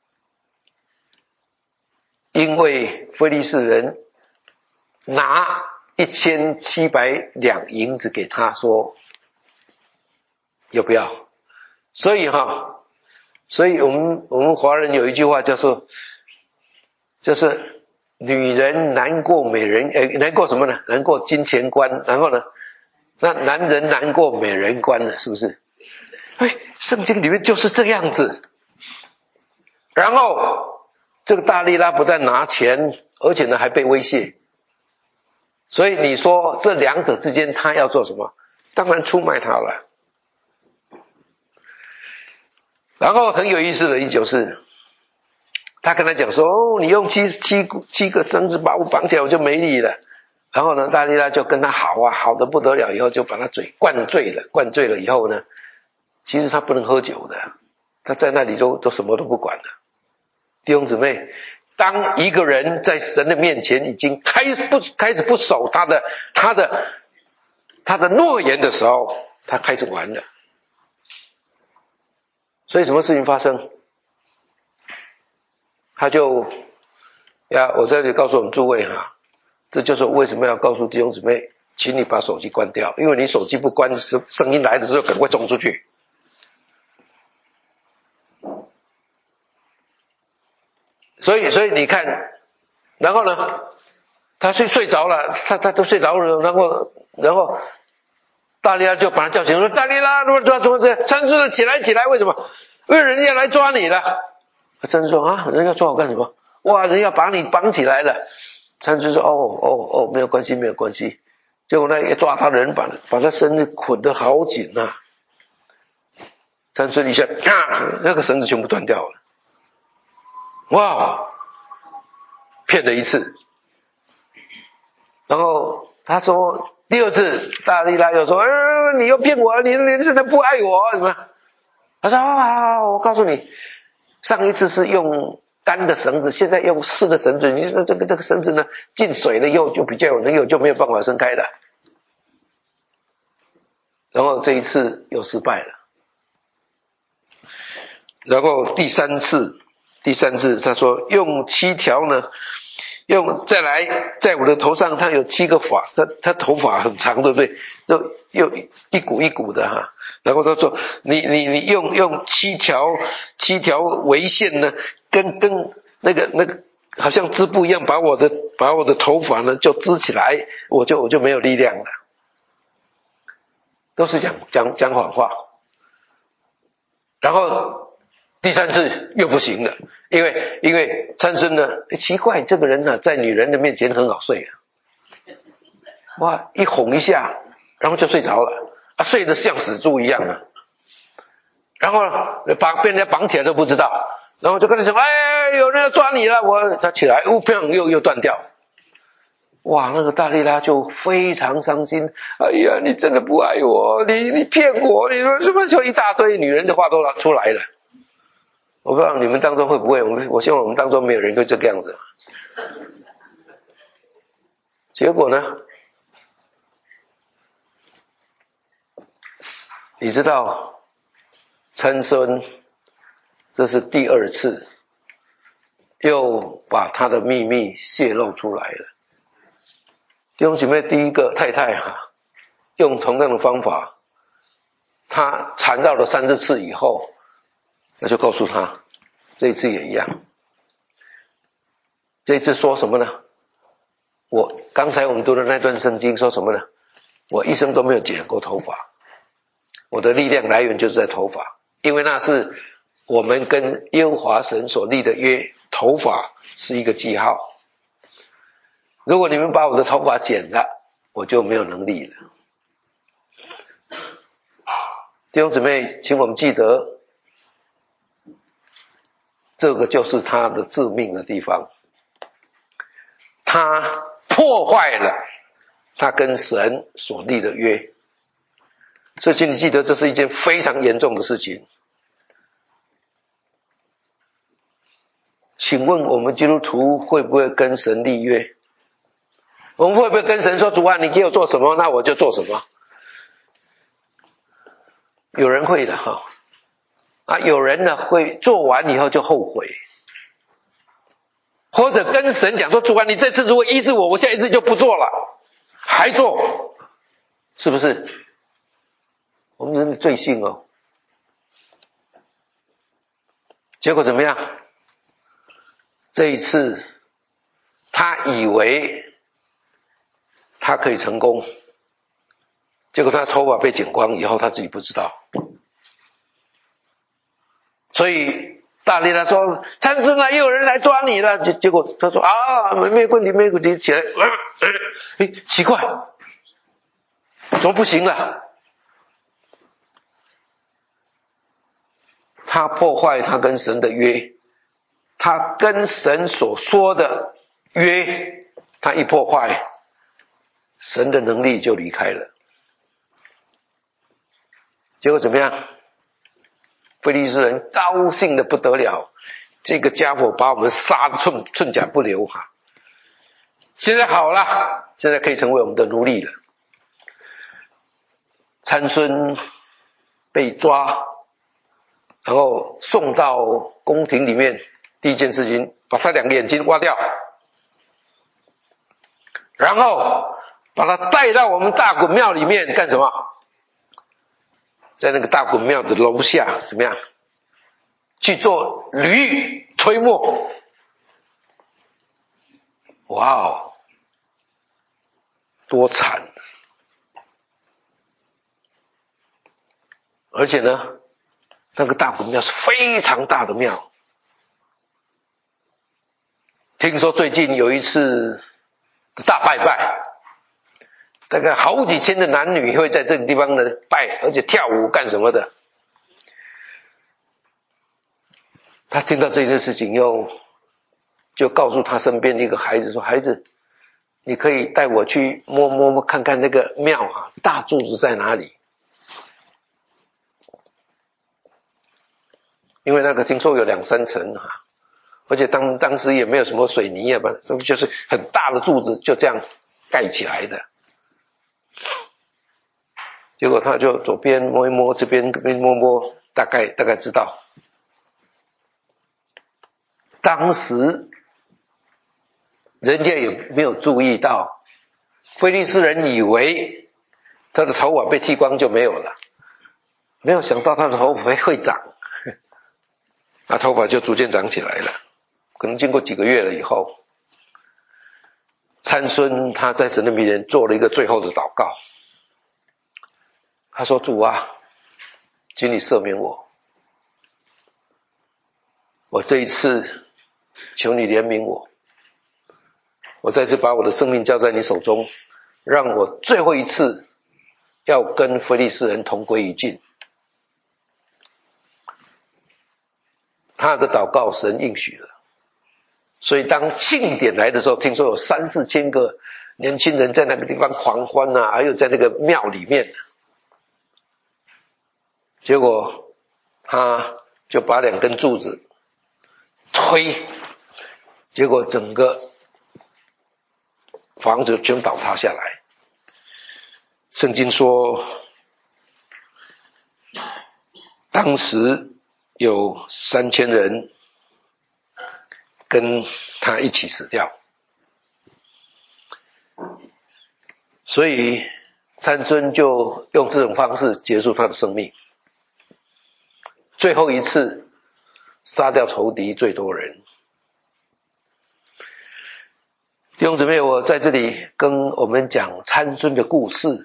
因为非利士人拿一千七百两银子给他说，要不要？所以哈，所以我们我们华人有一句话叫做，就是女人难过美人，呃，难过什么呢？难过金钱关，然后呢，那男人难过美人关了，是不是？哎，圣经里面就是这样子。然后这个大利拉不但拿钱，而且呢还被威胁。所以你说这两者之间他要做什么？当然出卖他了。然后很有意思的一就是他跟他讲说，哦，你用七七七个绳子把我绑起来，我就没力了。然后呢，大利拉就跟他好啊，好得不得了，以后就把他嘴灌醉了。灌醉了以后呢，其实他不能喝酒的，他在那里都都什么都不管了。弟兄姊妹，当一个人在神的面前已经开不开始不守他的他的他的诺言的时候，他开始玩了。所以什么事情发生？他就呀，我在这里告诉我们诸位哈，这就是为什么要告诉弟兄姊妹，请你把手机关掉，因为你手机不关，声音来的时候可能会冲出去。所以，所以你看，然后呢，他睡睡着了，他他都睡着了，然后然后大利拉就把他叫醒，说：“大利拉，怎么怎么怎么这样？参孙起来起来，为什么？因为人家来抓你了。”参孙说：“啊，人家抓我干什么？哇，人家把你绑起来了。”参孙说：“哦哦哦，没有关系，没有关系。”结果呢，一抓他的人把把他身子捆得好紧啊！参孙一下，啊，那个绳子全部断掉了。哇，骗了一次。然后他说第二次，大利拉又说：“呃，你又骗我，你你现在不爱我什么？” 他说啊，我告诉你，上一次是用干的绳子，现在用湿的绳子，你说这个这个绳子呢进水了以后就比较有能有就没有办法伸开了。然后这一次又失败了。然后第三次，第三次他说用七条呢，用再来在我的头上，他有七个发，他他头发很长，对不对？就又一股一股的哈。然后他说你你你用用七条七条围线呢，跟跟那个那个好像织布一样，把我的把我的头发呢就织起来，我就我就没有力量了。都是讲讲讲谎话。然后第三次又不行了，因为因为参孙呢，奇怪，这个人呢、啊、在女人的面前很好睡啊，哇，一哄一下，然后就睡着了，啊，睡得像死猪一样啊。然后绑被人家绑起来都不知道，然后就跟他讲，哎，有人要抓你了，我他起来，呜，砰，又又断掉。哇，那个大利拉就非常伤心，哎呀，你真的不爱我，你你骗我，你说什么就一大堆女人的话都出来了。我不知道你们当中会不会，我们我希望我们当中没有人会这个样子。结果呢，你知道参孙这是第二次又把他的秘密泄露出来了。弟兄姐妹，第一个太太啊，用同样的方法，他缠绕了三四次以后，那就告诉他，这一次也一样。这一次说什么呢？我刚才我们读的那段圣经说什么呢？我一生都没有剪过头发，我的力量来源就是在头发，因为那是我们跟耶和华神所立的约，头发是一个记号。如果你们把我的头发剪了，我就没有能力了。弟兄姊妹，请我们记得，这个就是他的致命的地方。他破坏了他跟神所立的约，所以请你记得，这是一件非常严重的事情。请问我们基督徒会不会跟神立约？我们会不会跟神说，主啊，你给我做什么，那我就做什么？有人会的哈，啊，有人呢会做完以后就后悔，或者跟神讲说，主啊，你这次如果医治我，我下一次就不做了，还做，是不是？我们真的罪性哦。结果怎么样？这一次他以为他可以成功，结果他头发被剪光以后，他自己不知道。所以大利拉说，参孙啊，又有人来抓你了。结结果他说啊，没问题没问题，起来，呃呃、奇怪，怎么不行了？他破坏他跟神的约，他跟神所说的约，他一破坏，神的能力就离开了。结果怎么样？非利士人高兴的不得了，这个家伙把我们杀得寸寸甲不留哈！现在好了，现在可以成为我们的奴隶了。参孙被抓，然后送到宫廷里面，第一件事情把他两个眼睛挖掉，然后把他带到我们大衮庙里面干什么？在那个大衮庙的楼下怎么样？去做驴推磨。哇哦，多惨！而且呢，那个大衮庙是非常大的庙。听说最近有一次大拜拜，大概好几千的男女会在这个地方呢拜，而且跳舞干什么的。他听到这件事情又就告诉他身边的一个孩子说，孩子，你可以带我去摸摸摸看看那个庙啊，大柱子在哪里。 因为那个听说有两三层哈，而且当当时也没有什么水泥啊嘛，就是很大的柱子就这样盖起来的。结果他就左边摸一摸，这边这边摸摸，大概大概知道。当时人家也没有注意到，菲利斯人以为他的头发被剃光就没有了，没有想到他的头发会长，那头发就逐渐长起来了。可能经过几个月了以后，参孙他在神的面前做了一个最后的祷告，他说：主啊，请你赦免我，我这一次求你怜悯我，我再次把我的生命交在你手中，让我最后一次要跟非利士人同归于尽。他的祷告神应许了，所以当庆典来的时候，听说有三四千个年轻人在那个地方狂欢啊，还有在那个庙里面，结果他就把两根柱子推，结果整个房子全倒塌下来。圣经说当时有三千人跟他一起死掉，所以参孙就用这种方式结束他的生命，最后一次杀掉仇敌最多人。弟兄姊妹，我在这里跟我们讲参孙的故事，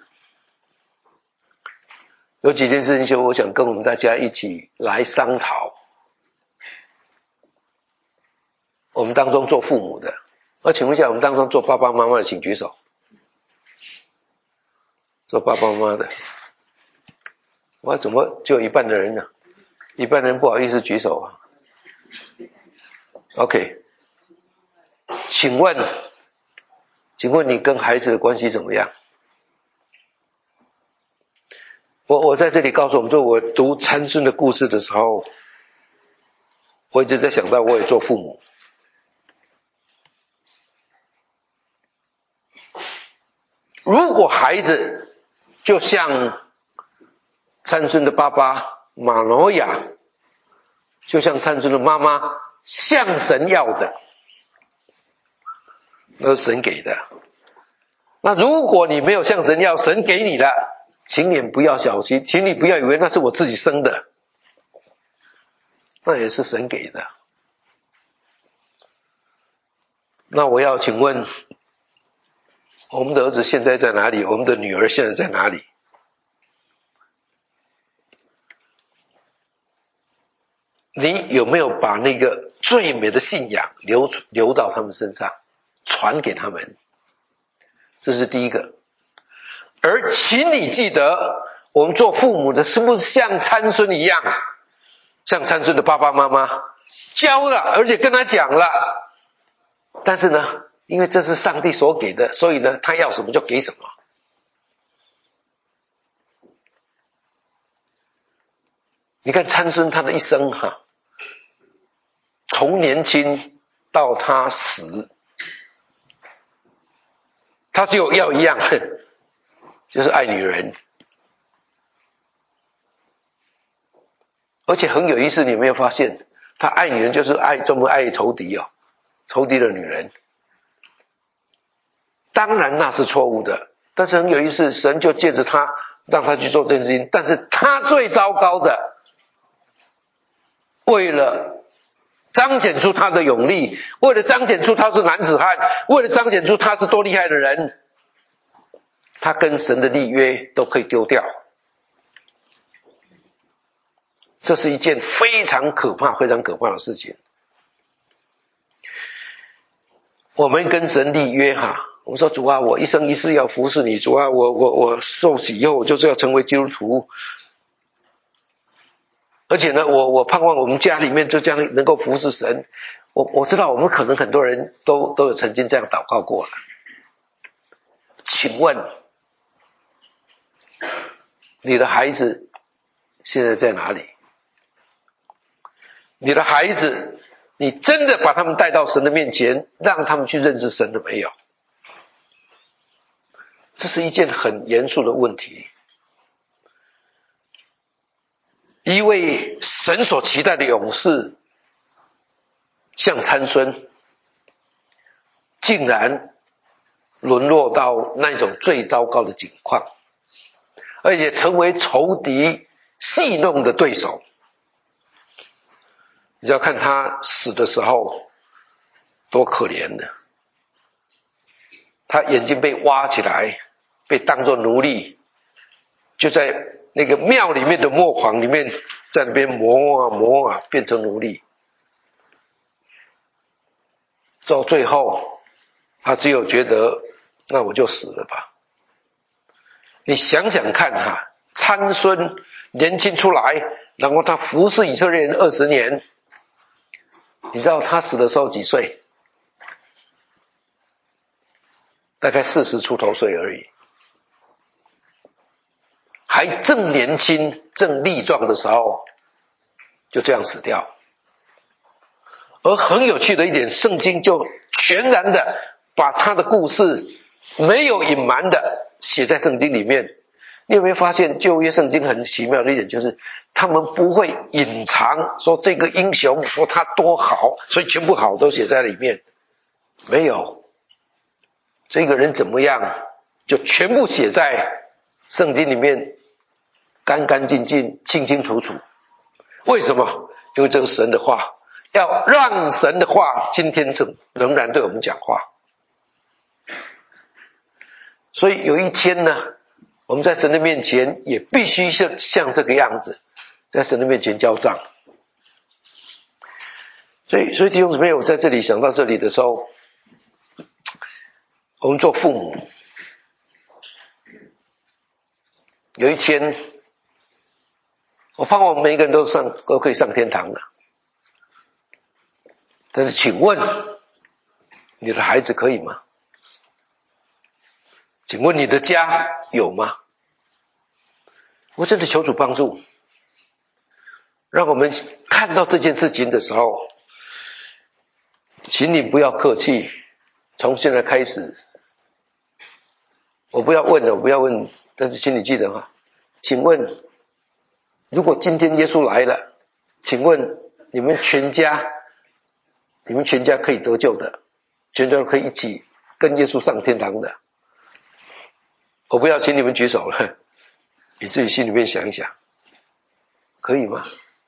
有几件事情我想跟我们大家一起来商讨。我们当中做父母的，我请问一下，我们当中做爸爸妈妈的请举手。做爸爸妈妈的，我怎么就有一半的人呢？一半人不好意思举手啊。OK， 请问，请问你跟孩子的关系怎么样？我我在这里告诉我们说，我读参孙的故事的时候，我一直在想到我也做父母。如果孩子就像参孙的爸爸马挪亚，就像参孙的妈妈向神要的，那是神给的。那如果你没有向神要，神给你了，请你不要小心，请你不要以为那是我自己生的，那也是神给的。那我要请问，我们的儿子现在在哪里？我们的女儿现在在哪里？你有没有把那个最美的信仰流流到他们身上，传给他们？这是第一个。而请你记得，我们做父母的是不是像参孙一样，像参孙的爸爸妈妈教了，而且跟他讲了，但是呢，因为这是上帝所给的，所以呢，他要什么就给什么。你看参孙他的一生哈，从年轻到他死，他只有要一样，就是爱女人。而且很有意思，你有没有发现，他爱女人就是爱专门爱仇敌哦，仇敌的女人。当然那是错误的，但是很有意思，神就借着他让他去做这件事情。但是他最糟糕的，为了彰显出他的勇力，为了彰显出他是男子汉，为了彰显出他是多厉害的人，他跟神的立约都可以丢掉。这是一件非常可怕非常可怕的事情。我们跟神立约哈，我们说主啊，我一生一世要服侍你，主啊，我我我受洗以后我就是要成为基督徒，而且呢，我我盼望我们家里面就这样能够服侍神。我我知道我们可能很多人都都有曾经这样祷告过了。请问你的孩子现在在哪里？ 你的孩子，你真的把他们带到神的面前，让他们去认识神了没有？这是一件很严肃的问题。一位神所期待的勇士，像参孙，竟然沦落到那种最糟糕的境况，而且成为仇敌戏弄的对手。你要看他死的时候多可怜的，他眼睛被挖起来，被当作奴隶，就在那个庙里面的磨坊里面，在那边磨啊磨啊，变成奴隶。到最后他只有觉得，那我就死了吧。你想想看哈，参孙年轻出来，然后他服侍以色列人二十年，你知道他死的时候几岁？大概四十出头岁而已，还正年轻正力壮的时候就这样死掉。而很有趣的一点，圣经就全然的把他的故事没有隐瞒的写在圣经里面。你有没有发现旧约圣经很奇妙的一点，就是他们不会隐藏说这个英雄说他多好，所以全部好都写在里面，没有。这个人怎么样就全部写在圣经里面，干干净净清清楚楚。为什么？因为这是神的话，要让神的话今天仍然对我们讲话。所以有一天呢，我们在神的面前也必须像像这个样子，在神的面前交账。所以所以弟兄姊妹，我在这里想到这里的时候，我们做父母，有一天我盼望我们每一个人都上都可以上天堂的。但是请问你的孩子可以吗？请问你的家有吗？我真的求主帮助，让我们看到这件事情的时候，请你不要客气，从现在开始，我不要问了，我不要问，但是请你记得哈，请问如果今天耶稣来了，请问你们全家你们全家可以得救的，全家可以一起跟耶稣上天堂的，我不要请你们举手了，你自己心里面想一想，可以吗？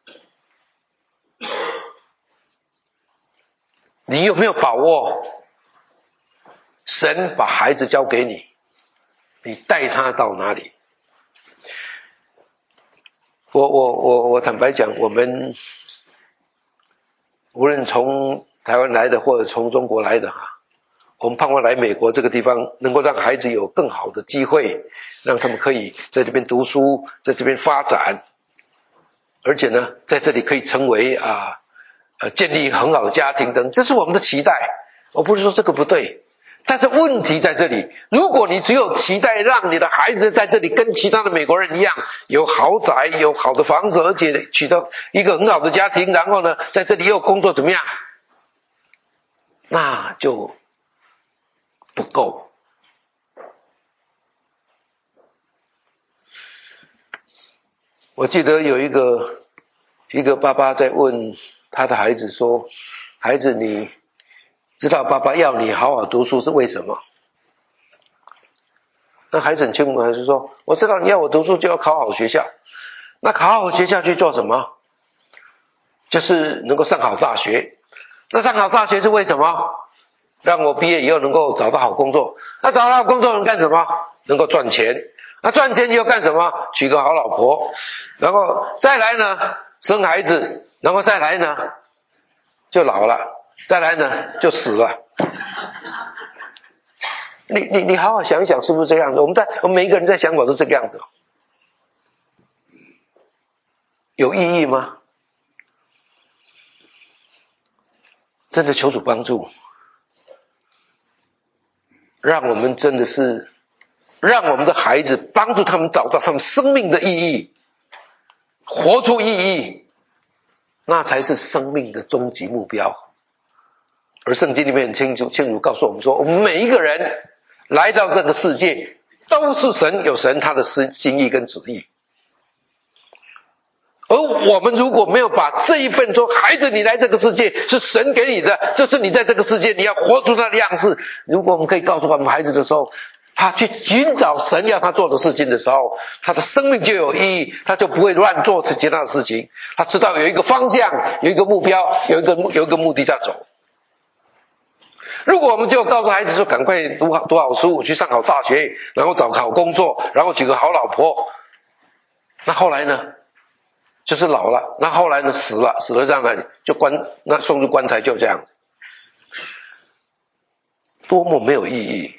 你有没有把握神把孩子交给你，你带他到哪里？我我我我坦白讲，我们无论从台湾来的或者从中国来的哈，我们盼望来美国这个地方能够让孩子有更好的机会，让他们可以在这边读书，在这边发展，而且呢在这里可以成为啊呃建立很好的家庭等，这是我们的期待。我不是说这个不对，但是问题在这里，如果你只有期待让你的孩子在这里跟其他的美国人一样有豪宅有好的房子，而且取得一个很好的家庭，然后呢在这里又工作怎么样，那就不够。我记得有一个一个爸爸在问他的孩子说，孩子你知道爸爸要你好好读书是为什么？那孩子很清楚，还是说我知道你要我读书就要考好学校，那考好学校去做什么？就是能够上好大学。那上好大学是为什么？让我毕业以后能够找到好工作。那找到好工作能干什么？能够赚钱。那赚钱以后干什么？娶个好老婆，然后再来呢生孩子，然后再来呢就老了，再来呢就死了。你你你好好想一想，是不是这样子？我们在我们每一个人在想法都这个样子，有意义吗？真的求主帮助，让我们真的是让我们的孩子帮助他们找到他们生命的意义，活出意义， 那才是生命的终极目标。而圣经里面很清楚清楚告诉我们说，我们每一个人来到这个世界，都是神有神他的心意跟旨意。而我们如果没有把这一份说，孩子你来这个世界是神给你的，这是你在这个世界你要活出他的样式。如果我们可以告诉我们孩子的时候，他去寻找神要他做的事情的时候，他的生命就有意义，他就不会乱做其他的事情。他知道有一个方向，有一个目标，有一个有一个目的在走。如果我们就告诉孩子说，赶快读好读好书，去上好大学，然后找好工作，然后娶个好老婆，那后来呢？就是老了，那后来呢？死了，死了在哪里？就棺，那送入棺材，就这样，多么没有意义。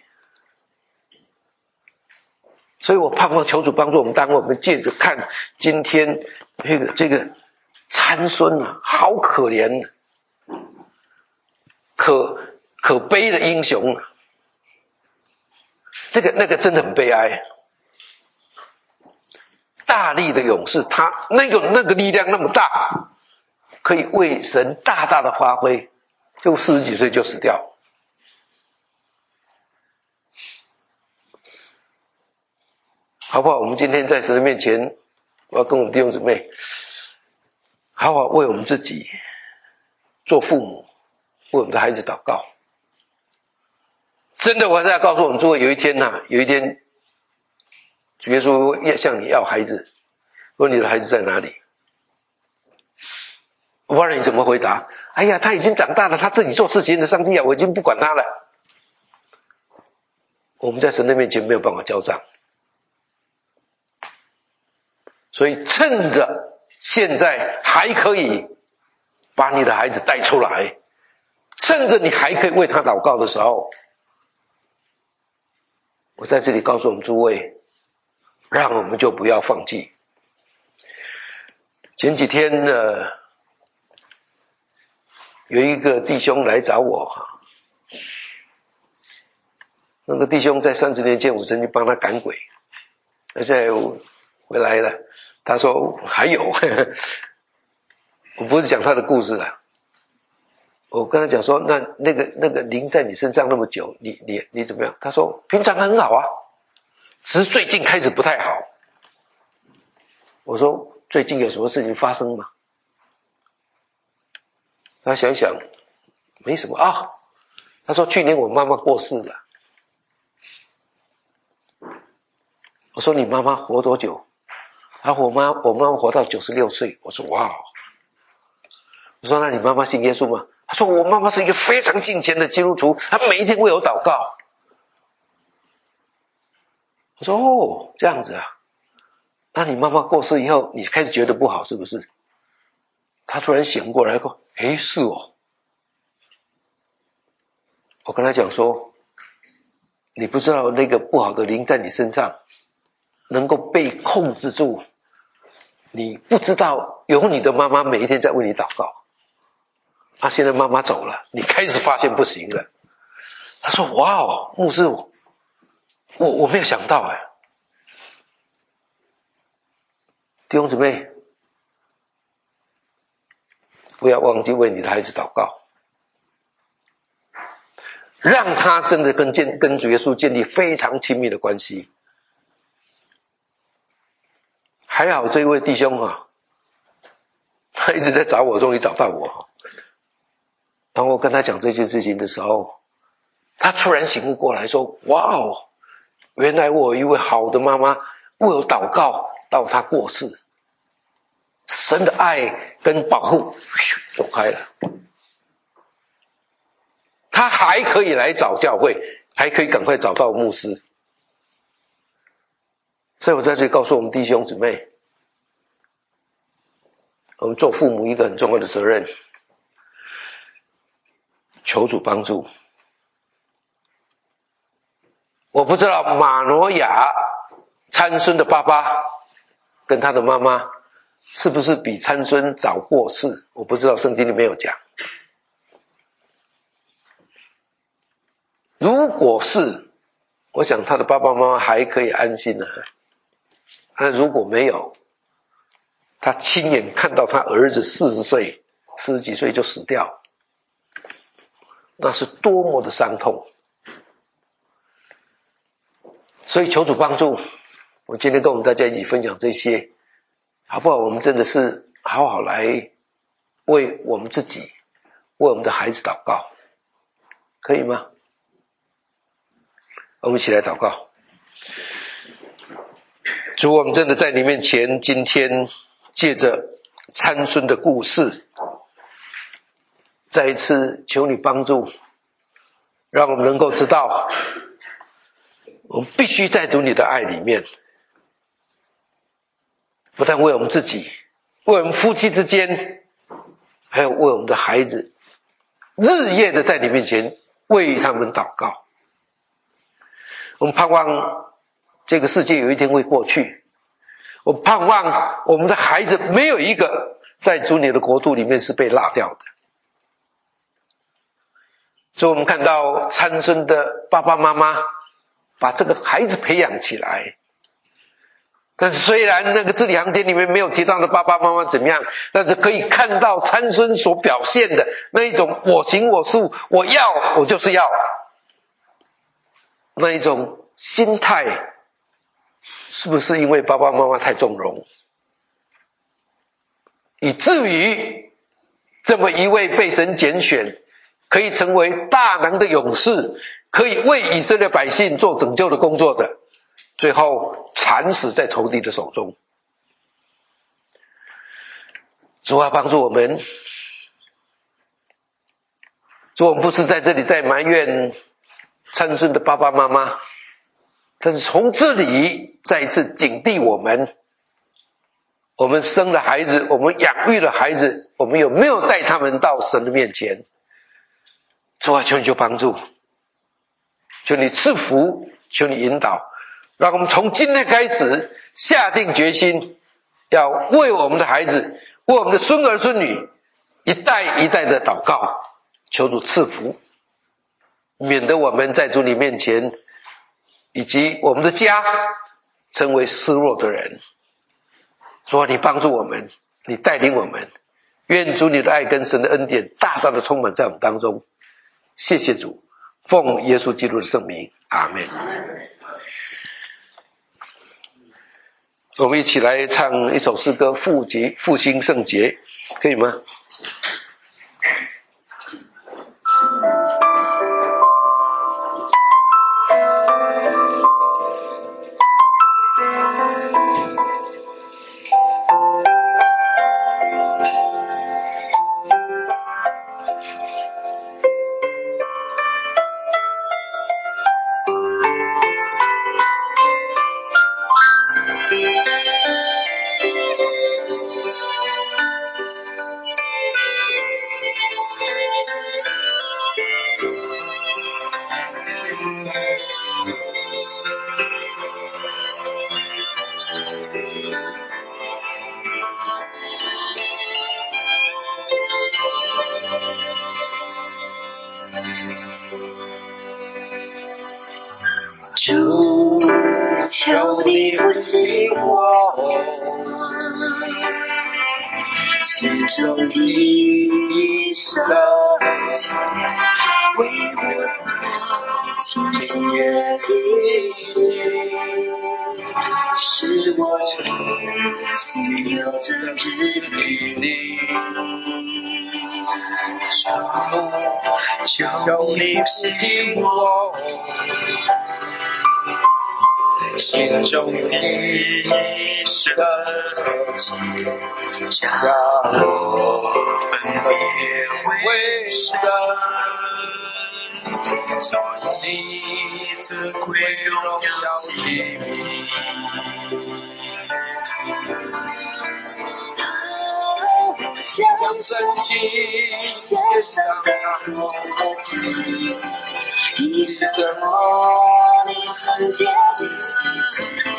所以我盼望求主帮助我们，当我们借着看今天这个这个参孙啊，好可怜，可可悲的英雄啊，那个那个真的很悲哀。大力的勇士，他那个那个力量那么大，可以为神大大的发挥，就四十几岁就死掉。好不好？我们今天在神的面前，我要跟我们弟兄姊妹，好好为我们自己做父母，为我们的孩子祷告。真的，我还是要告诉我们诸位，有一天呐、啊，有一天。主耶稣要向你要孩子，问你的孩子在哪里？我不知道你怎么回答。哎呀，他已经长大了，他自己做事情的，上帝啊，我已经不管他了。我们在神的面前没有办法交账，所以趁着现在还可以把你的孩子带出来，趁着你还可以为他祷告的时候，我在这里告诉我们诸位，让我们就不要放弃。前几天呢，有一个弟兄来找我，那个弟兄在三十年前我曾经帮他赶鬼，现在回来了，他说还有，呵呵，我不是讲他的故事了，我跟他讲说，那那个那个灵在你身上那么久，你你你怎么样？他说平常很好啊，只是最近开始不太好。我说最近有什么事情发生吗？他想一想，没什么啊。他说去年我妈妈过世了。我说你妈妈活多久？他说我妈我妈妈活到九十六岁。我说哇。我说那你妈妈信耶稣吗？他说我妈妈是一个非常敬虔的基督徒，她每一天为我祷告。我说哦，这样子啊。那你妈妈过世以后，你开始觉得不好是不是？他突然醒过来说，诶，是哦。我跟他讲说，你不知道那个不好的灵在你身上能够被控制住，你不知道有你的妈妈每一天在为你祷告，他现在妈妈走了，你开始发现不行了。他说哇哦，牧师，我我没有想到哎。弟兄姊妹，不要忘记为你的孩子祷告，让他真的跟建跟主耶稣建立非常亲密的关系。还好这位弟兄啊，他一直在找我，终于找到我。当我跟他讲这件事情的时候，他突然醒悟过来说，哇哦，原来我有一位好的妈妈为我祷告到他过世，神的爱跟保护走开了，他还可以来找教会，还可以赶快找到牧师。所以我在这里告诉我们弟兄姊妹，我们做父母一个很重要的责任，求主帮助。我不知道马诺亚参孙的爸爸跟他的妈妈是不是比参孙早过世，我不知道，圣经里没有讲。如果是，我想他的爸爸妈妈还可以安心的、啊。那如果没有， 他亲眼看到他儿子四十岁、四十几岁就死掉，那是多么的伤痛。所以求主帮助，我今天跟我们大家一起分享这些，好不好？我们真的是好好来为我们自己、为我们的孩子祷告，可以吗？我们一起来祷告。主，我们真的在你面前，今天借着参孙的故事，再一次求你帮助，让我们能够知道，我们必须在主你的爱里面，不但为我们自己，为我们夫妻之间，还有为我们的孩子，日夜的在你面前为他们祷告。我们盼望这个世界有一天会过去，我盼望我们的孩子没有一个在主你的国度里面是被落掉的。所以我们看到参孙的爸爸妈妈把这个孩子培养起来，但是虽然那个字里行间里面没有提到的爸爸妈妈怎么样，但是可以看到参孙所表现的那一种我行我素，我要我就是要，那一种心态，是不是因为爸爸妈妈太纵容，以至于这么一位被神拣选，可以成为大能的勇士，可以为以色列百姓做拯救的工作的，最后惨死在仇敌的手中。主啊，帮助我们，主，我们不是在这里在埋怨参孙的爸爸妈妈，但是从这里再一次警惕我们，我们生了孩子，我们养育了孩子，我们有没有带他们到神的面前？主啊，求你就帮助，求你赐福，求你引导，让我们从今天开始下定决心，要为我们的孩子，为我们的孙儿孙女一代一代的祷告，求主赐福，免得我们在主你面前以及我们的家成为失落的人。主啊，你帮助我们，你带领我们，愿主你的爱跟神的恩典大大的充满在我们当中。谢谢主，奉耶稣基督的圣名，阿们。我们一起来唱一首诗歌，复节复兴圣节，可以吗？ 主，求你复兴我心中的圣洁，为我造清洁的心，使我重新有正直的灵。主，求你复兴我心中的圣洁，将我分别为圣，做你尊贵荣耀器皿。将圣经献上当作活祭，一生做你圣洁的祭。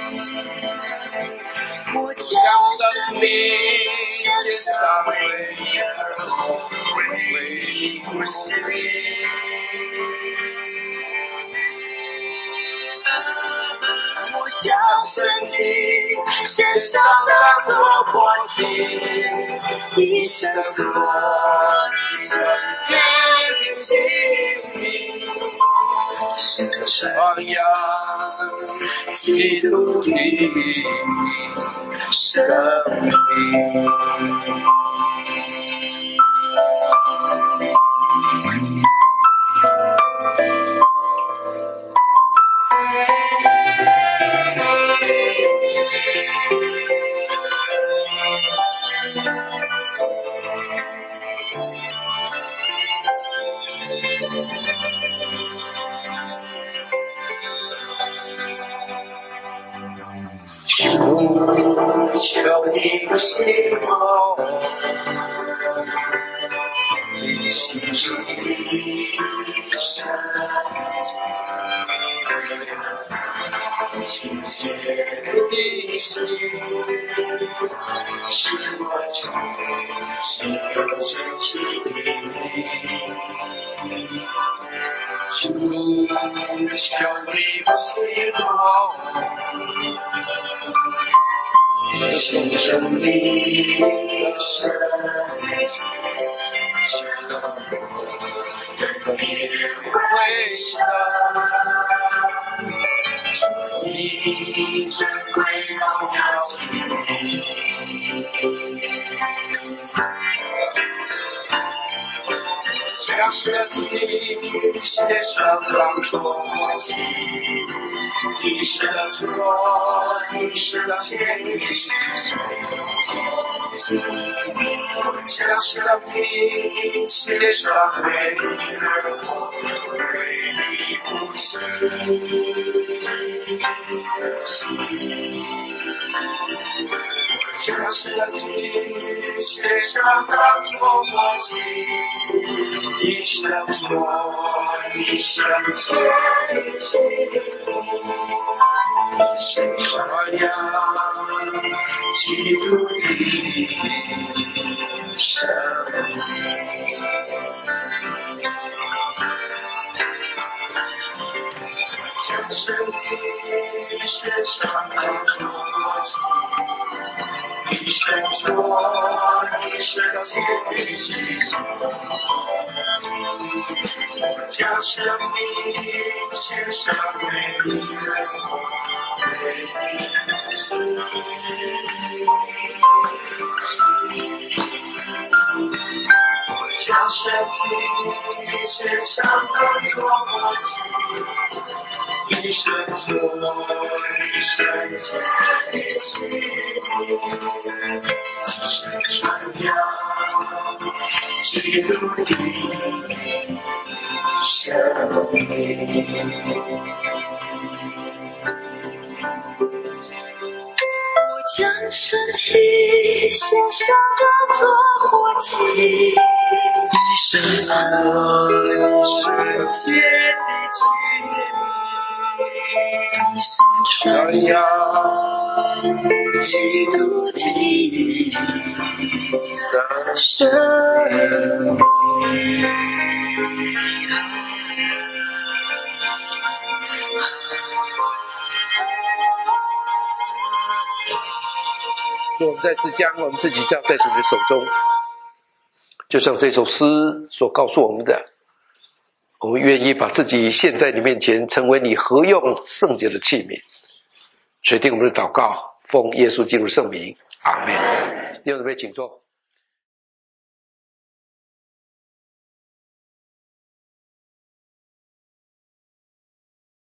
我将生命献上为你而活，为你不息。我将身体献上当作活祭，一生做你圣洁的器皿，是传扬基督的生命。求你不醒我，你心中的神，亲切的心，是我从心有真实的你。主，求你不醒我，心中的神，将我分别为圣，你尊贵荣耀起将身体献上当作活祭，一生做一生接地气，将生命献上为你而活，为你呼吸。将身体献上当作活祭，一生做一生接地气，是传扬基督的生命。将身体献上当作活祭，一生做一生接地气，将生命献上为你而活，为你呼吸。我将身体献上当作活祭，一生做一生接地气，是传扬基督的生命。我将身体献上当作活祭，一生做一生接地气，传扬基督的生命。 所以我们再次将我们自己交在主的手中，就像这首诗所告诉我们的，我们愿意把自己献在你面前，成为你合用圣洁的器皿。垂听我们的祷告，奉耶稣基督圣名，阿们。弟兄姊妹请坐。